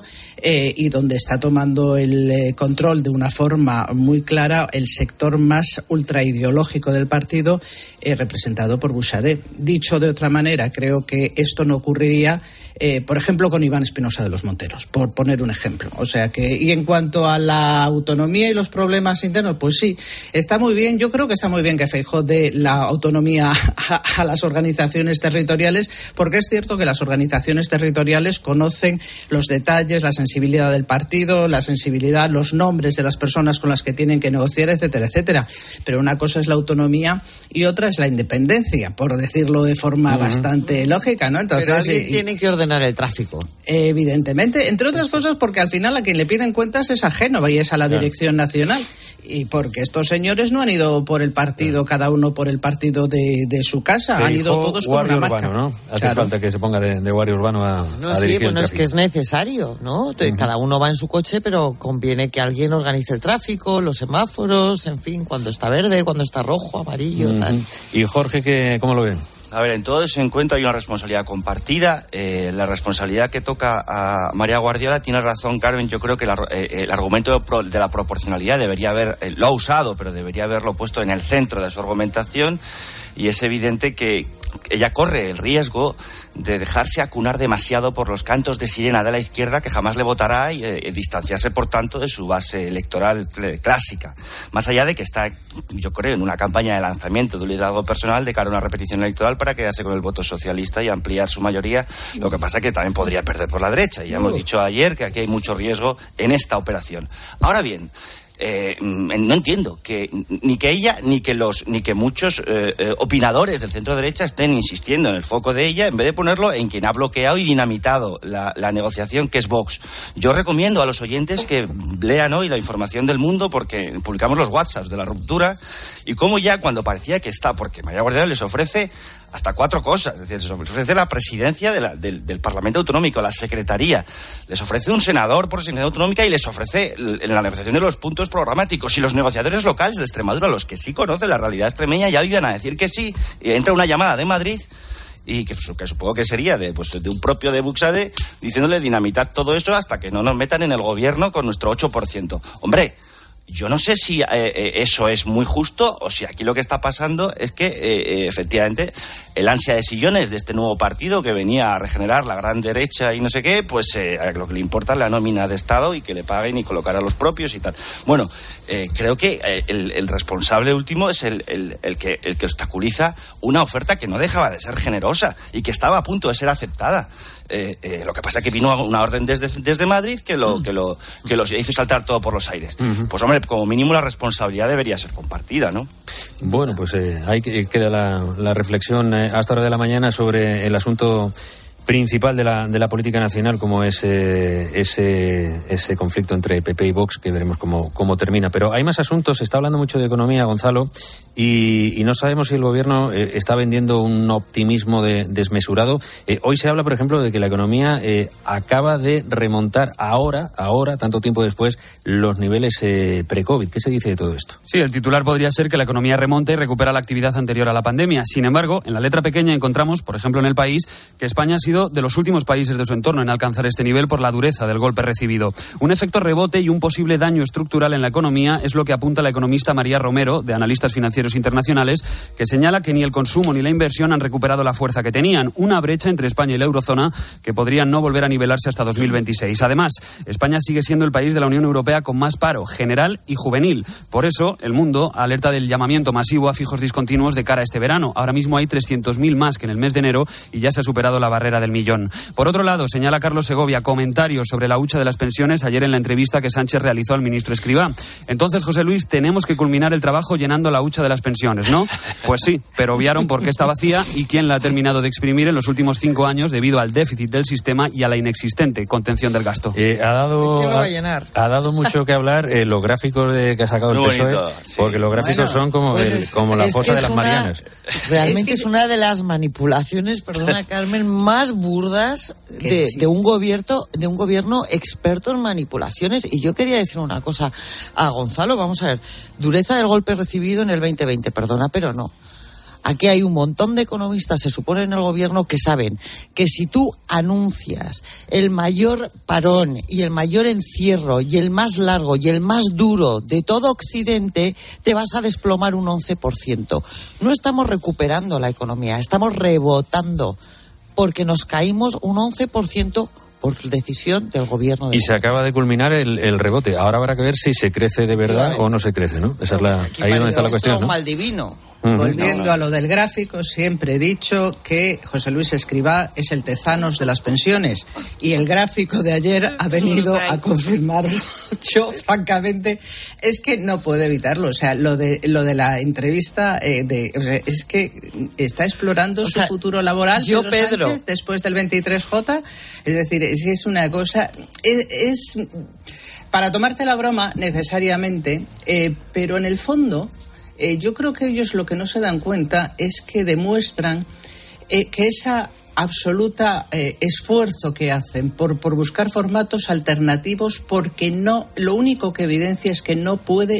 y donde está tomando el control de una forma muy clara el sector más ultraideológico del partido, representado por Buxadé. Dicho de otra manera, creo que esto no ocurriría por ejemplo, con Iván Espinosa de los Monteros, por poner un ejemplo. O sea que, y en cuanto a la autonomía y los problemas internos, pues sí, está muy bien. Yo creo que está muy bien que Feijóo dé la autonomía a las organizaciones territoriales, porque es cierto que las organizaciones territoriales conocen los detalles, la sensibilidad del partido, la sensibilidad, los nombres de las personas con las que tienen que negociar, etcétera, etcétera. Pero una cosa es la autonomía y otra es la independencia, por decirlo de forma bastante lógica, ¿no? Entonces, pero alguien tiene que ordenar el tráfico. Evidentemente, entre otras cosas porque al final a quien le piden cuentas es a Génova y es a la Dirección Nacional. Y porque estos señores no han ido por el partido, cada uno por el partido de su casa, han ido todos con una marca. Urbano, ¿no? Hace falta que se ponga de guardia urbano a dirigir el tráfico. Es que es necesario, ¿no? Cada uno va en su coche, pero conviene que alguien organice el tráfico, los semáforos, en fin, cuando está verde, cuando está rojo, amarillo, tal. ¿Y Jorge, cómo lo ven? A ver, en todo ese encuentro hay una responsabilidad compartida. La responsabilidad que toca a María Guardiola, tiene razón Carmen. Yo creo que el argumento de la proporcionalidad debería haber, lo ha usado, pero debería haberlo puesto en el centro de su argumentación. Y es evidente que ella corre el riesgo de dejarse acunar demasiado por los cantos de sirena de la izquierda, que jamás le votará, y distanciarse, por tanto, de su base electoral clásica. Más allá de que está, yo creo, en una campaña de lanzamiento de un liderazgo personal de cara a una repetición electoral para quedarse con el voto socialista y ampliar su mayoría. Lo que pasa es que también podría perder por la derecha. Y ya hemos dicho ayer que aquí hay mucho riesgo en esta operación. Ahora bien, no entiendo que ni que ella ni que muchos opinadores del centro derecha estén insistiendo en el foco de ella en vez de ponerlo en quien ha bloqueado y dinamitado la negociación, que es Vox. Yo recomiendo a los oyentes que lean hoy la Información del Mundo, porque publicamos los WhatsApps de la ruptura y cómo ya cuando parecía que está, porque María Guardiola les ofrece hasta 4 cosas, es decir, les ofrece la presidencia del Parlamento Autonómico, la secretaría, les ofrece un senador por presidencia autonómica y les ofrece en la negociación de los puntos programáticos. Y los negociadores locales de Extremadura, los que sí conocen la realidad extremeña, ya iban a decir que sí, y entra una llamada de Madrid y que supongo que sería de un propio de Buxade diciéndole dinamitar todo eso hasta que no nos metan en el gobierno con nuestro 8%. Hombre, yo no sé si eso es muy justo o si aquí lo que está pasando es que efectivamente el ansia de sillones de este nuevo partido que venía a regenerar la gran derecha y no sé qué, pues lo que le importa es la nómina de Estado y que le paguen y colocar a los propios y tal. Bueno, creo que el responsable último es el que obstaculiza una oferta que no dejaba de ser generosa y que estaba a punto de ser aceptada. Lo que pasa es que vino una orden desde Madrid que lo hizo saltar todo por los aires. Uh-huh. Pues hombre, como mínimo la responsabilidad debería ser compartida, ¿no? Bueno, pues ahí queda la reflexión a esta hora de la mañana sobre el asunto principal de la política nacional, como es ese conflicto entre PP y Vox, que veremos cómo termina. Pero hay más asuntos. Se está hablando mucho de economía, Gonzalo, y no sabemos si el gobierno está vendiendo un optimismo desmesurado. Hoy se habla, por ejemplo, de que la economía acaba de remontar ahora, tanto tiempo después, los niveles pre-COVID. ¿Qué se dice de todo esto? Sí, el titular podría ser que la economía remonta y recupera la actividad anterior a la pandemia. Sin embargo, en la letra pequeña encontramos, por ejemplo, en El País, que España ha sido de los últimos países de su entorno en alcanzar este nivel por la dureza del golpe recibido. Un efecto rebote y un posible daño estructural en la economía es lo que apunta la economista María Romero, de Analistas Financieros Internacionales, que señala que ni el consumo ni la inversión han recuperado la fuerza que tenían. Una brecha entre España y la eurozona que podría no volver a nivelarse hasta 2026. Además, España sigue siendo el país de la Unión Europea con más paro general y juvenil. Por eso, El Mundo alerta del llamamiento masivo a fijos discontinuos de cara a este verano. Ahora mismo hay 300.000 más que en el mes de enero y ya se ha superado la barrera del millón. Por otro lado, señala Carlos Segovia comentarios sobre la hucha de las pensiones ayer en la entrevista que Sánchez realizó al ministro Escrivá. Entonces, José Luis, tenemos que culminar el trabajo llenando la hucha de las pensiones, ¿no? Pues sí, pero obviaron por qué está vacía y quién la ha terminado de exprimir en los últimos 5 años debido al déficit del sistema y a la inexistente contención del gasto. Ha dado mucho que hablar los gráficos que ha sacado el PSOE, bonito, sí. Porque los gráficos son como la fosa de las Marianas. Realmente es una de las manipulaciones, perdona Carmen, más burdas de un gobierno experto en manipulaciones. Y yo quería decir una cosa a Gonzalo, vamos a ver, dureza del golpe recibido en el 2020, perdona, pero no. Aquí hay un montón de economistas, se supone en el gobierno, que saben que si tú anuncias el mayor parón y el mayor encierro y el más largo y el más duro de todo Occidente, te vas a desplomar un 11%. No estamos recuperando la economía, estamos rebotando, porque nos caímos un 11% por decisión del gobierno. Y se acaba de culminar el rebote. Ahora habrá que ver si se crece de verdad o no se crece, ¿no? Esa es ahí es donde está la cuestión, ¿no? Mal divino. Volviendo a lo del gráfico, siempre he dicho que José Luis Escrivá es el Tezanos de las pensiones y el gráfico de ayer ha venido a confirmarlo. Yo, francamente, es que no puedo evitarlo. O sea, lo de la entrevista, es que está explorando su futuro laboral. Pedro Sánchez, después del 23J, es decir, es una cosa, es para tomarte la broma necesariamente, pero en el fondo. Yo creo que ellos lo que no se dan cuenta es que demuestran que esa absoluta esfuerzo que hacen por buscar formatos alternativos, porque lo único que evidencia es que no puede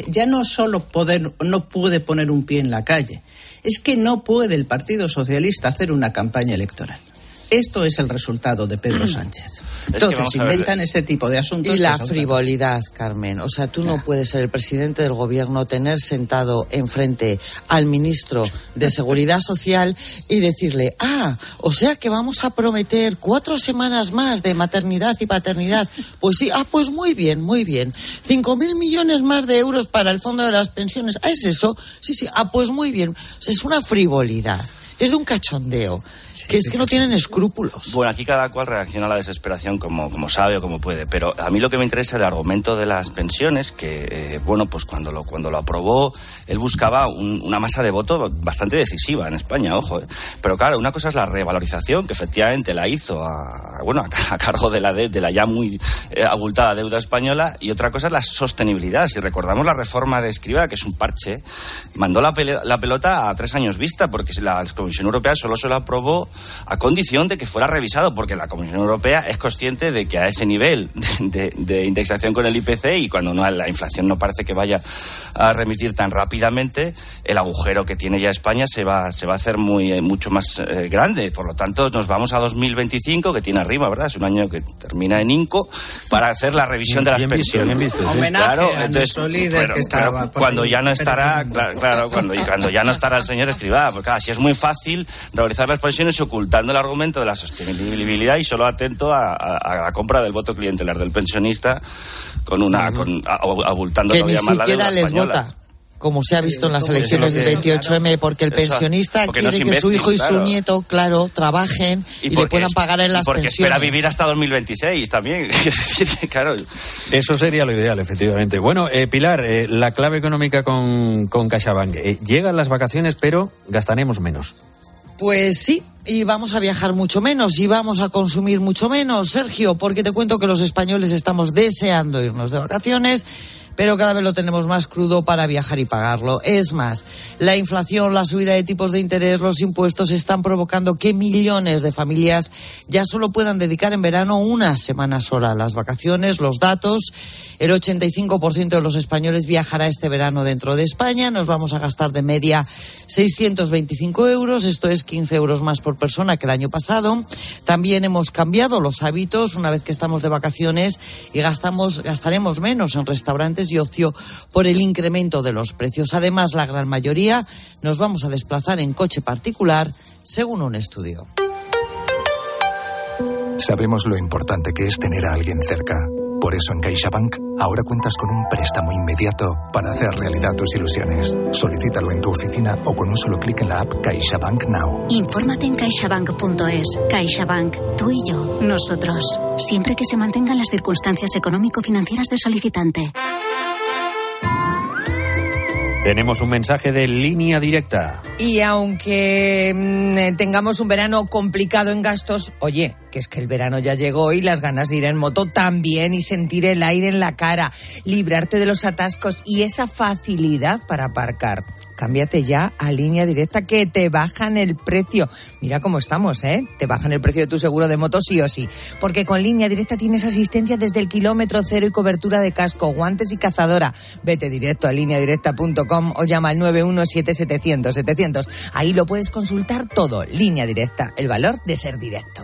poner un pie en la calle, es que no puede el Partido Socialista hacer una campaña electoral. Esto es el resultado de Pedro Sánchez. Entonces inventan este tipo de asuntos. Y la frivolidad, Carmen. O sea, tú no puedes ser el presidente del gobierno, tener sentado enfrente al ministro de Seguridad Social y decirle, o sea que vamos a prometer 4 semanas más de maternidad y paternidad. Pues sí, pues muy bien, muy bien. 5.000 millones más de euros para el fondo de las pensiones. ¿Es eso? Sí, pues muy bien. O sea, es una frivolidad. Es de un cachondeo. que es que no tienen escrúpulos. Bueno, aquí cada cual reacciona a la desesperación como sabe o como puede, pero a mí lo que me interesa es el argumento de las pensiones, que, pues cuando lo aprobó, él buscaba una masa de voto bastante decisiva en España, ojo. Pero claro, una cosa es la revalorización, que efectivamente la hizo a cargo de la ya muy abultada deuda española, y otra cosa es la sostenibilidad. Si recordamos la reforma de Escrivá, que es un parche, mandó la pelota a 3 años vista, porque la Comisión Europea solo se lo aprobó a condición de que fuera revisado, porque la Comisión Europea es consciente de que a ese nivel de indexación con el IPC, y cuando la inflación no parece que vaya a remitir tan rápidamente, el agujero que tiene ya España se va a hacer mucho más grande. Por lo tanto, nos vamos a 2025, que tiene arriba, ¿verdad? Es un año que termina en INCO, para hacer la revisión de las pensiones. Bien visto. Homenaje a nuestro líder que estaba... Cuando ya no estará, cuando ya no estará el señor Escrivá, porque así es muy fácil realizar las pensiones ocultando el argumento de la sostenibilidad y solo atento a la compra del voto clientelar del pensionista, abultando que todavía más la deuda española. Que ni siquiera les vota, como se ha visto en las elecciones del 28M, porque el pensionista quiere que su hijo y su nieto, trabajen y le puedan pagar en las porque pensiones. Espera vivir hasta 2026 también. Claro. Eso sería lo ideal, efectivamente. Bueno, Pilar, la clave económica con CaixaBank. Llegan las vacaciones, pero gastaremos menos. Pues sí, y vamos a viajar mucho menos y vamos a consumir mucho menos, Sergio, porque te cuento que los españoles estamos deseando irnos de vacaciones, pero cada vez lo tenemos más crudo para viajar y pagarlo. Es más, la inflación, la subida de tipos de interés, los impuestos están provocando que millones de familias ya solo puedan dedicar en verano una semana sola a las vacaciones. Los datos, el 85% de los españoles viajará este verano dentro de España. Nos vamos a gastar de media 625 euros, esto es 15 euros más por persona que el año pasado. También hemos cambiado los hábitos una vez que estamos de vacaciones y gastaremos menos en restaurantes y ocio por el incremento de los precios. Además, la gran mayoría nos vamos a desplazar en coche particular, según un estudio. Sabemos lo importante que es tener a alguien cerca. Por eso en CaixaBank ahora cuentas con un préstamo inmediato para hacer realidad tus ilusiones. Solicítalo en tu oficina o con un solo clic en la app CaixaBank Now. Infórmate en caixabank.es. CaixaBank, tú y yo, nosotros. Siempre que se mantengan las circunstancias económico-financieras del solicitante. Tenemos un mensaje de Línea Directa. Y aunque tengamos un verano complicado en gastos, oye, que es que el verano ya llegó y las ganas de ir en moto también y sentir el aire en la cara, librarte de los atascos y esa facilidad para aparcar. Cámbiate ya a Línea Directa, que te bajan el precio. Mira cómo estamos, ¿eh? Te bajan el precio de tu seguro de moto sí o sí. Porque con Línea Directa tienes asistencia desde el kilómetro cero y cobertura de casco, guantes y cazadora. Vete directo a lineadirecta.com o llama al 917-700-700. Ahí lo puedes consultar todo. Línea Directa, el valor de ser directo.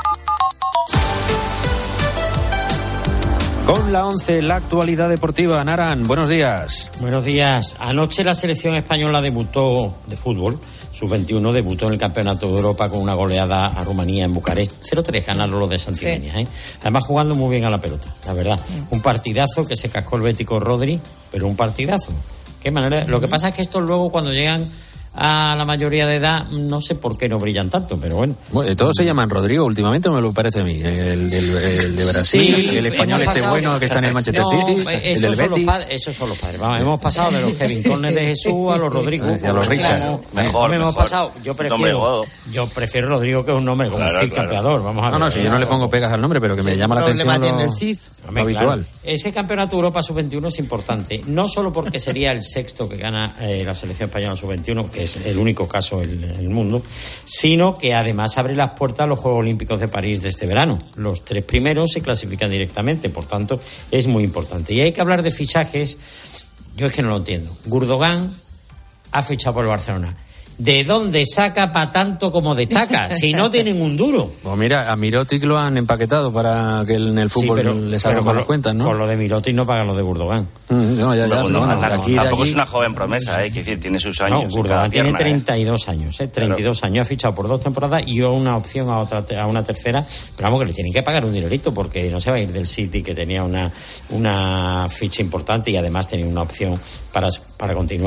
Con la 11, la actualidad deportiva. Naran, buenos días. Buenos días. Anoche la selección española debutó de fútbol, sub-21, debutó en el Campeonato de Europa con una goleada a Rumanía en Bucarest. 0-3 ganaron los de Santillana, sí. Además jugando muy bien a la pelota, la verdad. Un partidazo que se cascó el bético Rodri, pero un partidazo. Qué manera. Lo que pasa es que estos luego cuando llegan a la mayoría de edad, no sé por qué no brillan tanto, pero bueno. Todos se llaman Rodrigo últimamente, me lo parece a mí. El de Brasil, sí, el español bueno que está en el Manchester City, el del Betis. Esos son los padres. Vamos, hemos pasado de los Kevin Cornes de Jesús a los Rodrigo. Y a los Richard. Mejor. Hemos pasado. Yo prefiero Rodrigo, que es un nombre, como Cid campeador. Vamos a ver. No, si yo no le pongo pegas al nombre, pero que me llama la atención lo habitual. Ese Campeonato de Europa sub-21 es importante, no solo porque sería el sexto que gana la selección española sub-21, que es el único caso en el mundo, sino que además abre las puertas a los Juegos Olímpicos de París de este verano. Los 3 primeros se clasifican directamente, por tanto es muy importante. Y hay que hablar de fichajes. Yo es que no lo entiendo. Gundogan ha fichado por el Barcelona. ¿De dónde saca para tanto como destaca? Si no tienen un duro. Pues mira, a Mirotic lo han empaquetado para que en el fútbol les salga con las cuentas, ¿no? Con lo de Mirotic no pagan lo de Gundogan. Tampoco es una joven promesa, que decir, tiene sus años. No, Gundogan tiene 32 años, 32 años. Ha fichado por 2 temporadas y una opción a una tercera. Pero vamos, que le tienen que pagar un dinerito porque no se va a ir del City, que tenía una ficha importante y además tenía una opción para continuar.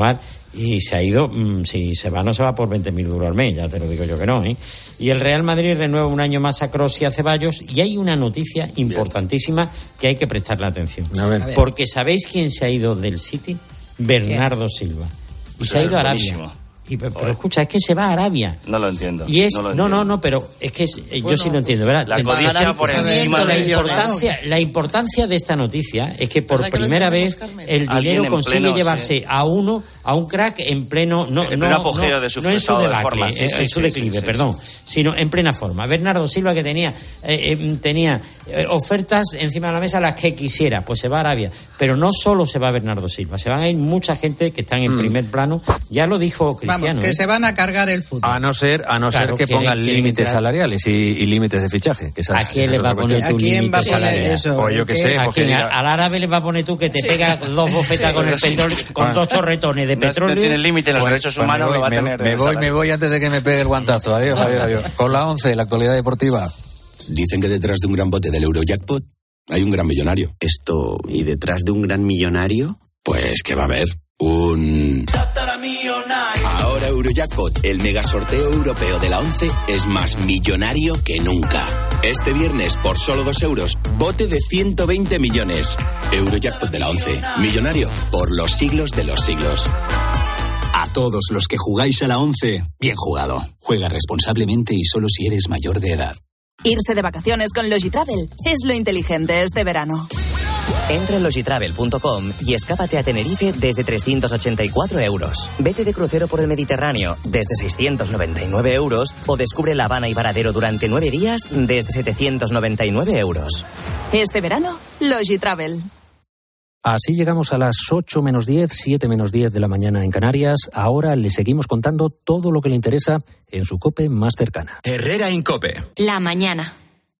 Y se ha ido, si se va, no se va por 20.000 duros al mes, ya te lo digo yo que no, ¿eh? Y el Real Madrid renueva un año más a Kroos y a Ceballos, y hay una noticia importantísima que hay que prestarle atención. A ver. Porque ¿sabéis quién se ha ido del City? Bernardo Silva. Y se ha ido a Arabia. Pero escucha, es que se va a Arabia. No lo entiendo. Y es, no, pero es que yo sí lo entiendo, ¿verdad? La codicia por encima de la importancia de esta noticia es que por primera vez el dinero consigue llevarse a un crack en pleno apogeo de su no en su debacle, forma, en su declive, sino en plena forma. Bernardo Silva, que tenía ofertas encima de la mesa las que quisiera, pues se va a Arabia. Pero no solo se va Bernardo Silva, se van a ir mucha gente que están en primer plano. Ya lo dijo Cristiano. Vamos, que se van a cargar el fútbol. A no ser que pongan límites salariales y límites de fichaje. Que ¿A quién le va a poner tu límite salarial? O yo que sé. Al árabe le va a poner tú que te pega 2 bofetas con el petróleo, con 2 chorretones de petróleo. No tiene límite, los derechos humanos lo va a tener. Me voy antes de que me pegue el guantazo. Adiós. Con la 11, la actualidad deportiva. Dicen que detrás de un gran bote del Eurojackpot hay un gran millonario. ¿Y detrás de un gran millonario? Pues que va a haber un... Ahora Eurojackpot, el mega sorteo europeo de la 11, es más millonario que nunca. Este viernes, por solo 2 euros, bote de 120 millones. Eurojackpot de la 11, millonario por los siglos de los siglos. A todos los que jugáis a la 11, bien jugado. Juega responsablemente y solo si eres mayor de edad. Irse de vacaciones con Logitravel es lo inteligente este verano. Entra en logitravel.com y escápate a Tenerife desde 384 euros. Vete de crucero por el Mediterráneo desde 699 euros o descubre La Habana y Varadero durante 9 días desde 799 euros. Este verano, Logitravel. Así llegamos a las 8 menos 10, 7 menos 10 de la mañana en Canarias. Ahora le seguimos contando todo lo que le interesa en su COPE más cercana. Herrera Incope. La mañana.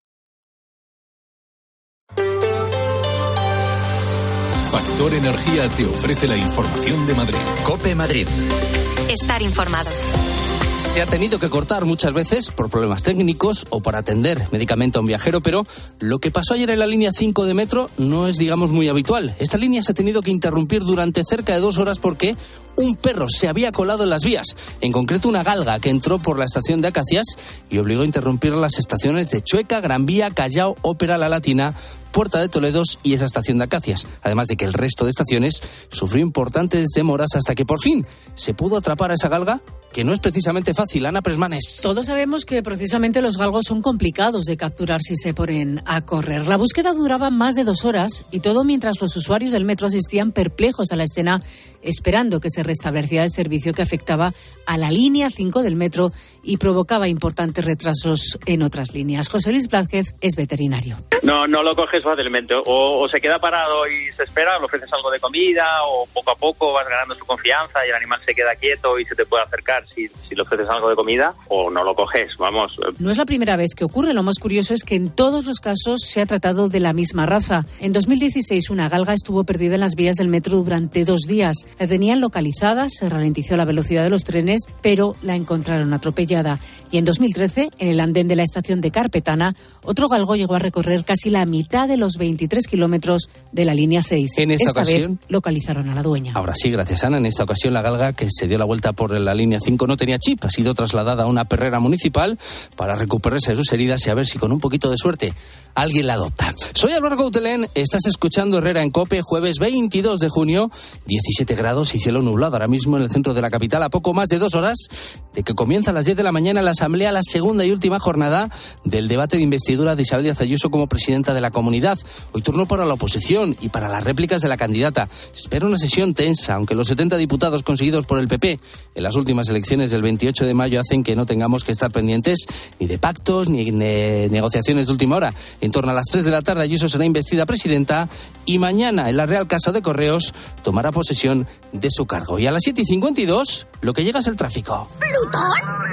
Factor Energía te ofrece la información de Madrid. COPE Madrid. Estar informado. Se ha tenido que cortar muchas veces por problemas técnicos o para atender médicamente a un viajero, pero lo que pasó ayer en la línea 5 de metro no es, digamos, muy habitual. Esta línea se ha tenido que interrumpir durante cerca de 2 horas porque un perro se había colado en las vías, en concreto una galga que entró por la estación de Acacias y obligó a interrumpir las estaciones de Chueca, Gran Vía, Callao, Ópera La Latina, Puerta de Toledos y esa estación de Acacias, además de que el resto de estaciones sufrió importantes demoras hasta que por fin se pudo atrapar a esa galga, que no es precisamente fácil. Ana Presmanes. Todos sabemos que precisamente los galgos son complicados de capturar si se ponen a correr. La búsqueda duraba más de 2 horas y todo mientras los usuarios del metro asistían perplejos a la escena, esperando que se restableciera el servicio que afectaba a la línea 5 del metro y provocaba importantes retrasos en otras líneas. José Luis Blázquez es veterinario. No lo coges fácilmente. O se queda parado y se espera, le ofreces algo de comida, o poco a poco vas ganando su confianza y el animal se queda quieto y se te puede acercar si le ofreces algo de comida, o no lo coges, vamos. No es la primera vez que ocurre. Lo más curioso es que en todos los casos se ha tratado de la misma raza. En 2016 una galga estuvo perdida en las vías del metro durante 2 días. La tenían localizada, se ralentizó la velocidad de los trenes, pero la encontraron atropellada. Y en 2013, en el andén de la estación de Carpetana, otro galgo llegó a recorrer casi la mitad de los 23 kilómetros de la línea 6. En esta ocasión vez localizaron a la dueña. Ahora sí, gracias Ana. En esta ocasión la galga, que se dio la vuelta por la línea 5, no tenía chip. Ha sido trasladada a una perrera municipal para recuperarse de sus heridas y a ver si con un poquito de suerte alguien la adopta. Soy Álvaro Coutelén, estás escuchando Herrera en COPE, jueves 22 de junio, 17 grados y cielo nublado ahora mismo en el centro de la capital, a poco más de 2 horas de que comienza a las 10 de la mañana la Asamblea, la segunda y última jornada del debate de investidura de Isabel Díaz Ayuso como presidenta de la comunidad. Hoy turno para la oposición y para las réplicas de la candidata. Se espera una sesión tensa, aunque los 70 diputados conseguidos por el PP en las últimas elecciones del 28 de mayo hacen que no tengamos que estar pendientes ni de pactos ni de negociaciones de última hora. En torno a las 3 de la tarde Ayuso será investida presidenta y mañana en la Real Casa de Correos tomará posesión de su cargo. Y a las 7:52 lo que llega es el tráfico. ¿Plutón?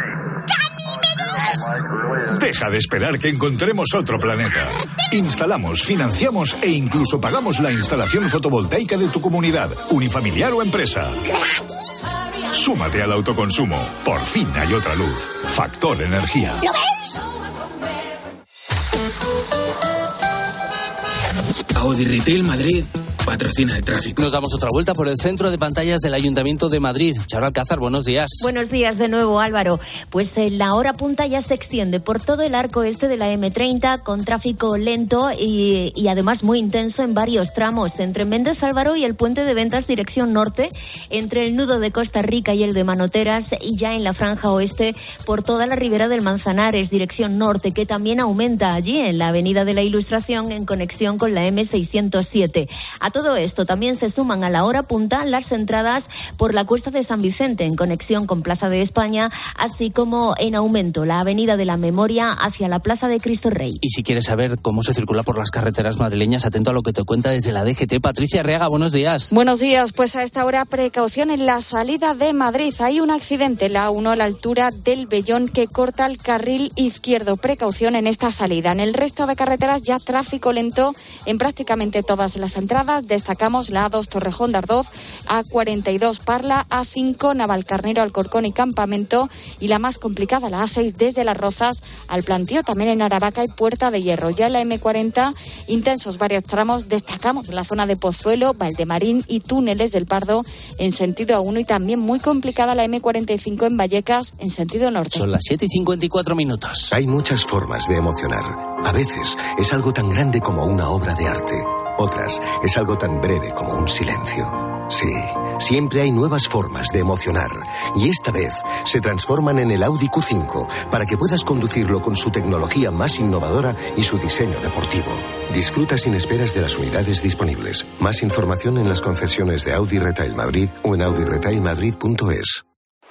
Deja de esperar que encontremos otro planeta. Instalamos, financiamos e incluso pagamos la instalación fotovoltaica de tu comunidad, unifamiliar o empresa. Súmate al autoconsumo. Por fin hay otra luz. Factor Energía. ¿Lo ves? Audi Retail Madrid patrocina el tráfico. Nos damos otra vuelta por el centro de pantallas del Ayuntamiento de Madrid. Charo Alcázar, buenos días. Buenos días de nuevo, Álvaro. Pues la hora punta ya se extiende por todo el arco este de la M30 con tráfico lento y además muy intenso en varios tramos, entre Méndez Álvaro y el puente de Ventas dirección norte, entre el nudo de Costa Rica y el de Manoteras, y ya en la franja oeste por toda la ribera del Manzanares dirección norte, que también aumenta allí en la avenida de la Ilustración en conexión con la M607. A todo esto también se suman a la hora punta las entradas por la Cuesta de San Vicente en conexión con Plaza de España, así como en aumento la avenida de la Memoria hacia la Plaza de Cristo Rey. Y si quieres saber cómo se circula por las carreteras madrileñas, atento a lo que te cuenta desde la DGT. Patricia Arriaga, buenos días. Buenos días, pues a esta hora precaución en la salida de Madrid. Hay un accidente en la A1 a la altura del Vellón que corta el carril izquierdo. Precaución en esta salida. En el resto de carreteras ya tráfico lento en prácticamente todas las entradas. Destacamos la A2 Torrejón de Ardoz, A42 Parla, A5 Navalcarnero, Alcorcón y Campamento, y la más complicada, la A6 desde Las Rozas al Plantío, también en Aravaca y Puerta de Hierro. Ya en la M40, intensos varios tramos, destacamos la zona de Pozuelo, Valdemarín y Túneles del Pardo en sentido A1, y también muy complicada la M45 en Vallecas en sentido norte. Son las 7:54 minutos. Hay muchas formas de emocionar. A veces es algo tan grande como una obra de arte. Otras es algo tan breve como un silencio. Sí, siempre hay nuevas formas de emocionar. Y esta vez se transforman en el Audi Q5 para que puedas conducirlo con su tecnología más innovadora y su diseño deportivo. Disfruta sin esperas de las unidades disponibles. Más información en las concesiones de Audi Retail Madrid o en audiretailmadrid.es.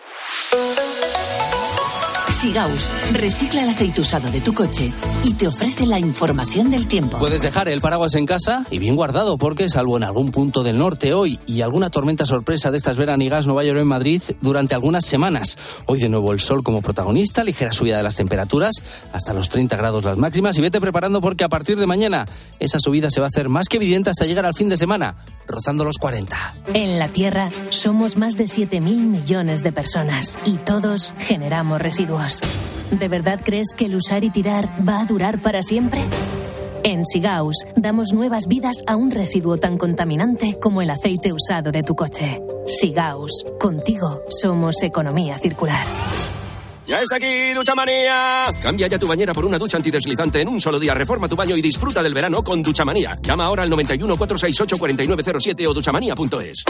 Sigaus recicla el aceite usado de tu coche y te ofrece la información del tiempo. Puedes dejar el paraguas en casa y bien guardado, porque salvo en algún punto del norte hoy y alguna tormenta sorpresa de estas veraniegas, no va a llover en Madrid durante algunas semanas. Hoy de nuevo el sol como protagonista, ligera subida de las temperaturas hasta los 30 grados las máximas, y vete preparando porque a partir de mañana esa subida se va a hacer más que evidente hasta llegar al fin de semana, rozando los 40. En la Tierra somos más de 7.000 millones de personas y todos generamos residuos. ¿De verdad crees que el usar y tirar va a durar para siempre? En Sigaus damos nuevas vidas a un residuo tan contaminante como el aceite usado de tu coche. Sigaus, contigo somos economía circular. ¡Ya está aquí, Duchamanía! Cambia ya tu bañera por una ducha antideslizante en un solo día. Reforma tu baño y disfruta del verano con Duchamanía. Llama ahora al 91 468 4907 o duchamanía.es.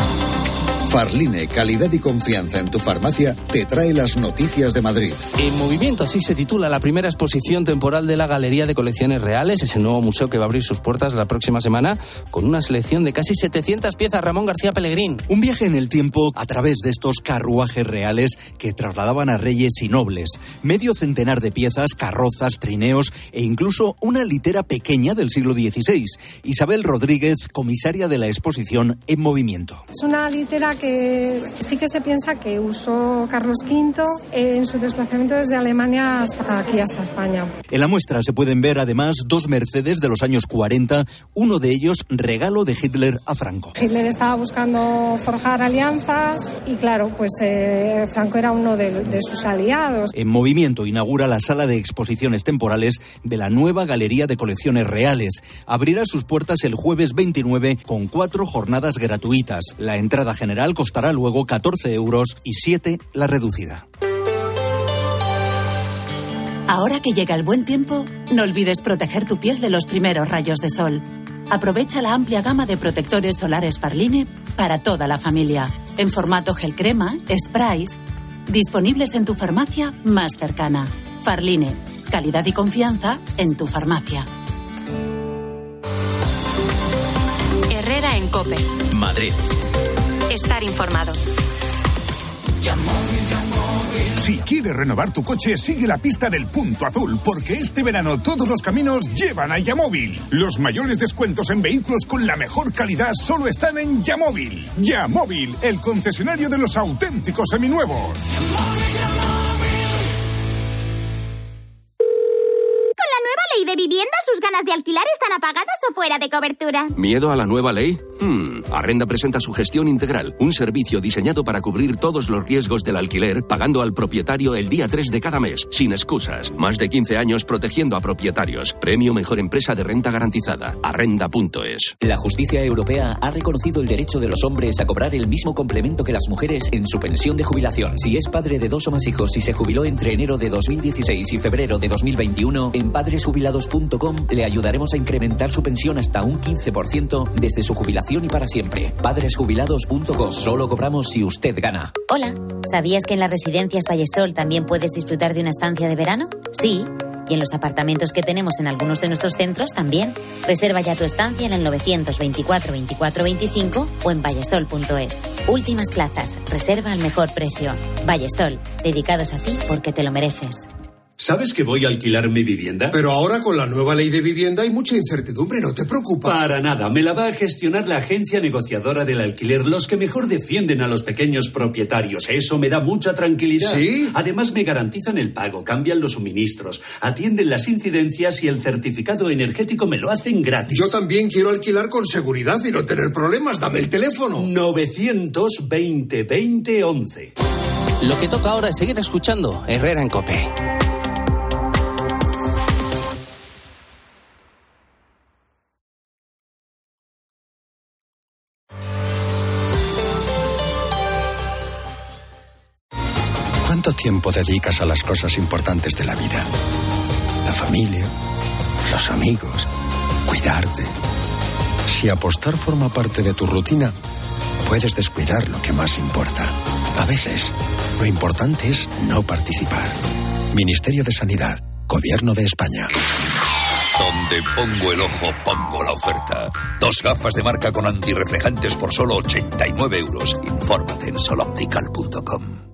Farline, calidad y confianza en tu farmacia, te trae las noticias de Madrid. En movimiento, así se titula la primera exposición temporal de la Galería de Colecciones Reales, ese nuevo museo que va a abrir sus puertas la próxima semana con una selección de casi 700 piezas. Ramón García Pellegrín. Un viaje en el tiempo a través de estos carruajes reales que trasladaban a reyes y nobles. Medio centenar de piezas, carrozas, trineos e incluso una litera pequeña del siglo XVI. Isabel Rodríguez, comisaria de la exposición En Movimiento. Es una litera que sí que se piensa que usó Carlos V en su desplazamiento desde Alemania hasta aquí, hasta España. En la muestra se pueden ver además dos Mercedes de los años 40, uno de ellos regalo de Hitler a Franco. Hitler estaba buscando forjar alianzas y claro, pues Franco era uno de sus aliados. En Movimiento inaugura la sala de exposiciones temporales de la nueva Galería de Colecciones Reales. Abrirá sus puertas el jueves 29 con 4 jornadas gratuitas. La entrada general costará luego 14 euros y 7 la reducida. Ahora que llega el buen tiempo, no olvides proteger tu piel de los primeros rayos de sol. Aprovecha la amplia gama de protectores solares Farline para toda la familia, en formato gel crema, sprays, disponibles en tu farmacia más cercana. Farline, calidad y confianza en tu farmacia. Herrera en COPE. Madrid. Estar informado. Si quieres renovar tu coche, sigue la pista del Punto Azul, porque este verano todos los caminos llevan a Yamóvil. Los mayores descuentos en vehículos con la mejor calidad solo están en Yamóvil. Yamóvil, el concesionario de los auténticos seminuevos. de vivienda, sus ganas de alquilar están apagadas o fuera de cobertura. ¿Miedo a la nueva ley? Arrenda presenta su gestión integral, un servicio diseñado para cubrir todos los riesgos del alquiler, pagando al propietario el día 3 de cada mes, sin excusas. Más de 15 años protegiendo a propietarios. Premio Mejor Empresa de Renta Garantizada. Arrenda.es. La justicia europea ha reconocido el derecho de los hombres a cobrar el mismo complemento que las mujeres en su pensión de jubilación. Si es padre de 2 o más hijos y se jubiló entre enero de 2016 y febrero de 2021, en padresjubilados.com le ayudaremos a incrementar su pensión hasta un 15% desde su jubilación y para siempre. Padresjubilados.com. Solo cobramos si usted gana. Hola, ¿sabías que en las residencias Vallesol también puedes disfrutar de una estancia de verano? Sí, y en los apartamentos que tenemos en algunos de nuestros centros también. Reserva ya tu estancia en el 924 24 25 o en vallesol.es. Últimas plazas, reserva al mejor precio. Vallesol, dedicados a ti porque te lo mereces. ¿Sabes que voy a alquilar mi vivienda? Pero ahora con la nueva ley de vivienda hay mucha incertidumbre, ¿no te preocupa? Para nada, me la va a gestionar la agencia negociadora del alquiler, los que mejor defienden a los pequeños propietarios. Eso me da mucha tranquilidad. ¿Sí? Además me garantizan el pago, cambian los suministros, atienden las incidencias y el certificado energético me lo hacen gratis. Yo también quiero alquilar con seguridad y no tener problemas. Dame el teléfono. 920 20 11. Lo que toca ahora es seguir escuchando Herrera en COPE. ¿Cuánto tiempo dedicas a las cosas importantes de la vida? La familia, los amigos, cuidarte. Si apostar forma parte de tu rutina, puedes descuidar lo que más importa. A veces, lo importante es no participar. Ministerio de Sanidad, Gobierno de España. Donde pongo el ojo, pongo la oferta. 2 gafas de marca con antirreflejantes por solo 89 euros. Infórmate en soloptical.com.